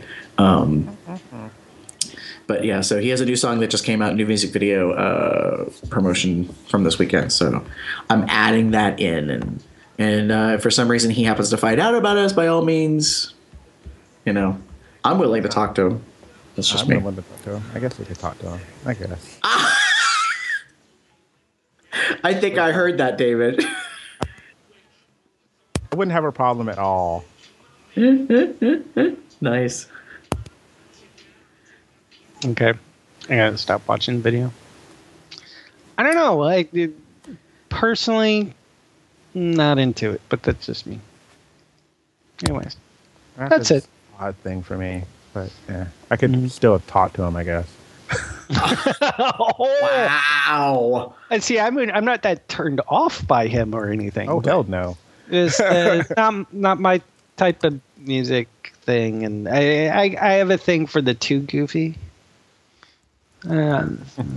But yeah, so he has a new song that just came out, new music video promotion from this weekend. So I'm adding that in, and if for some reason he happens to find out about us, by all means, I'm willing to talk to him. That's just me. I'm willing to talk to him. I guess we could talk to him. I guess. I think I heard that, David. I wouldn't have a problem at all. Nice. Okay. I gotta stop watching the video. I don't know. Personally, not into it, but that's just me. Anyways, that's it. Odd thing for me, but yeah, I could still talk to him, I guess. Wow. And see, I'm not that turned off by him or anything. Oh, hell no. It's not my type of music thing, and I have a thing for the too goofy. Well,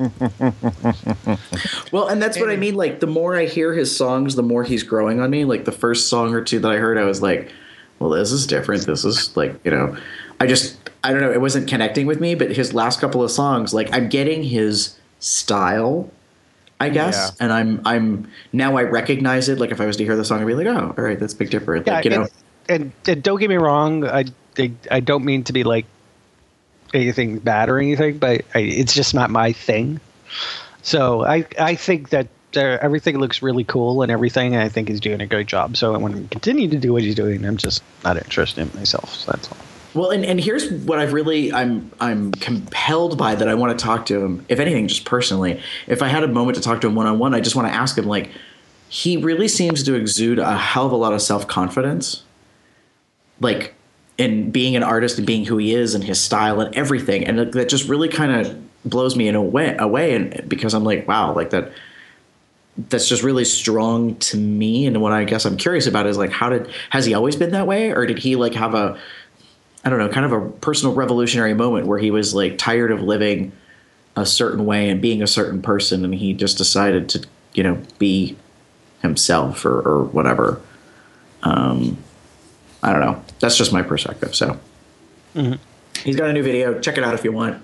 and that's what I mean. Like, the more I hear his songs, the more he's growing on me. Like, the first song or two that I heard, I was like, well, this is different. This is like, I don't know. It wasn't connecting with me, but his last couple of songs, like, I'm getting his style, I guess. Yeah. And I'm now I recognize it. Like, if I was to hear the song, I'd be like, oh, all right, that's Big Dipper. Yeah, and don't get me wrong. I don't mean to be like anything bad or anything, but it's just not my thing. So I think that everything looks really cool and everything. And I think he's doing a great job. So I want to continue to do what he's doing. I'm just not interested in myself. So that's all. Well, and here's what I'm compelled by that I want to talk to him, if anything, just personally. If I had a moment to talk to him one-on-one, I just want to ask him, like, he really seems to exude a hell of a lot of self-confidence, like, in being an artist and being who he is and his style and everything. And that just really kind of blows me away. And because I'm like, wow, like that. that's just really strong to me. And what I guess I'm curious about is like, has he always been that way, or did he like have a, I don't know, kind of a personal revolutionary moment where he was like tired of living a certain way and being a certain person, and he just decided to, be himself or whatever. I don't know. That's just my perspective. So he's got a new video. Check it out if you want.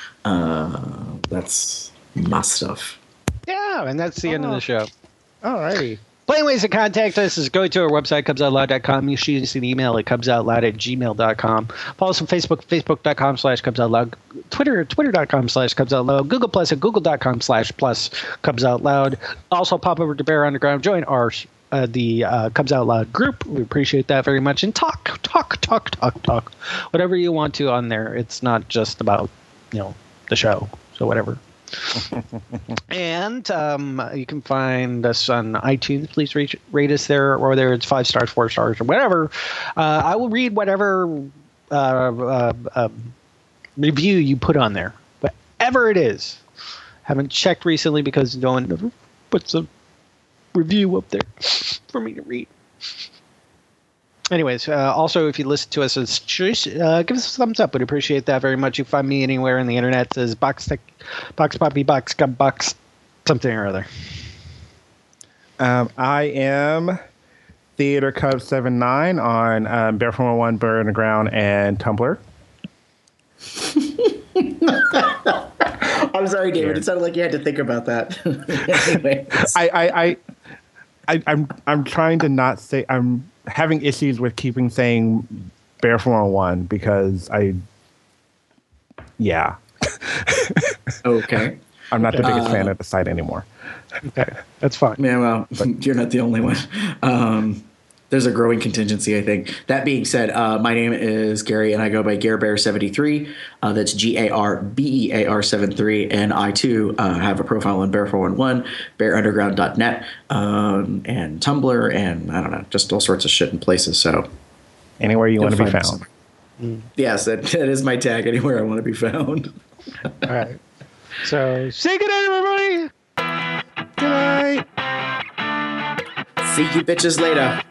That's my stuff. Yeah, and that's the end of the show. All righty. Plain ways to contact us is go to our website, cubsoutloud.com. You shoot us an email at cubsoutloud@gmail.com. Follow us on Facebook, facebook.com/cubsoutloud. Twitter, twitter.com/cubsoutloud. Google Plus at google.com/plus cubsoutloud. Also pop over to Bear Underground. Join our the Cubs Out Loud group. We appreciate that very much. And talk. Whatever you want to on there. It's not just about, the show. So whatever. And you can find us on iTunes. Please rate us there, or whether it's 5 stars, 4 stars, or whatever. I will read whatever review you put on there, whatever it is. Haven't checked recently because no one ever puts a review up there for me to read. Anyways, also, if you listen to us as choice, give us a thumbs up. We'd appreciate that very much. You can find me anywhere on the internet as Box Poppy, Box Gum Box, something or other. I am Theater Cub 79 on Bear 411, Bear Underground, and Tumblr. I'm sorry, David. It sounded like you had to think about that. I'm trying to not say. I'm having issues with saying Bear 401 because Okay. I'm not the biggest fan of the site anymore. Okay, that's fine. Yeah, well, you're not the only one. There's a growing contingency, I think. That being said, my name is Gary, and I go by GareBear73. That's GARBEAR73. And I, too, have a profile on Bear411, bearunderground.net, and Tumblr, and I don't know, just all sorts of shit in places. So anywhere you want to be found. Yes, that is my tag, anywhere I want to be found. All right. So, say good night, everybody. Good night. See you bitches later.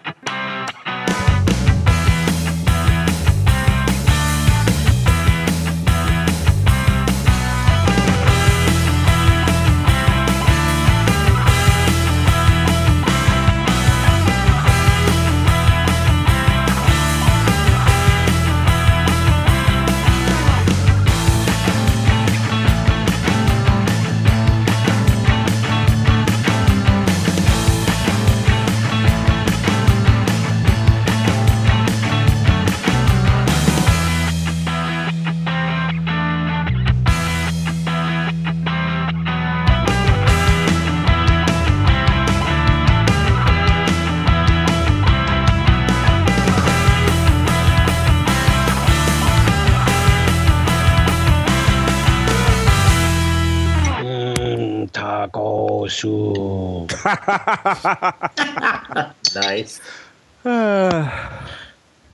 Taco soup. Nice.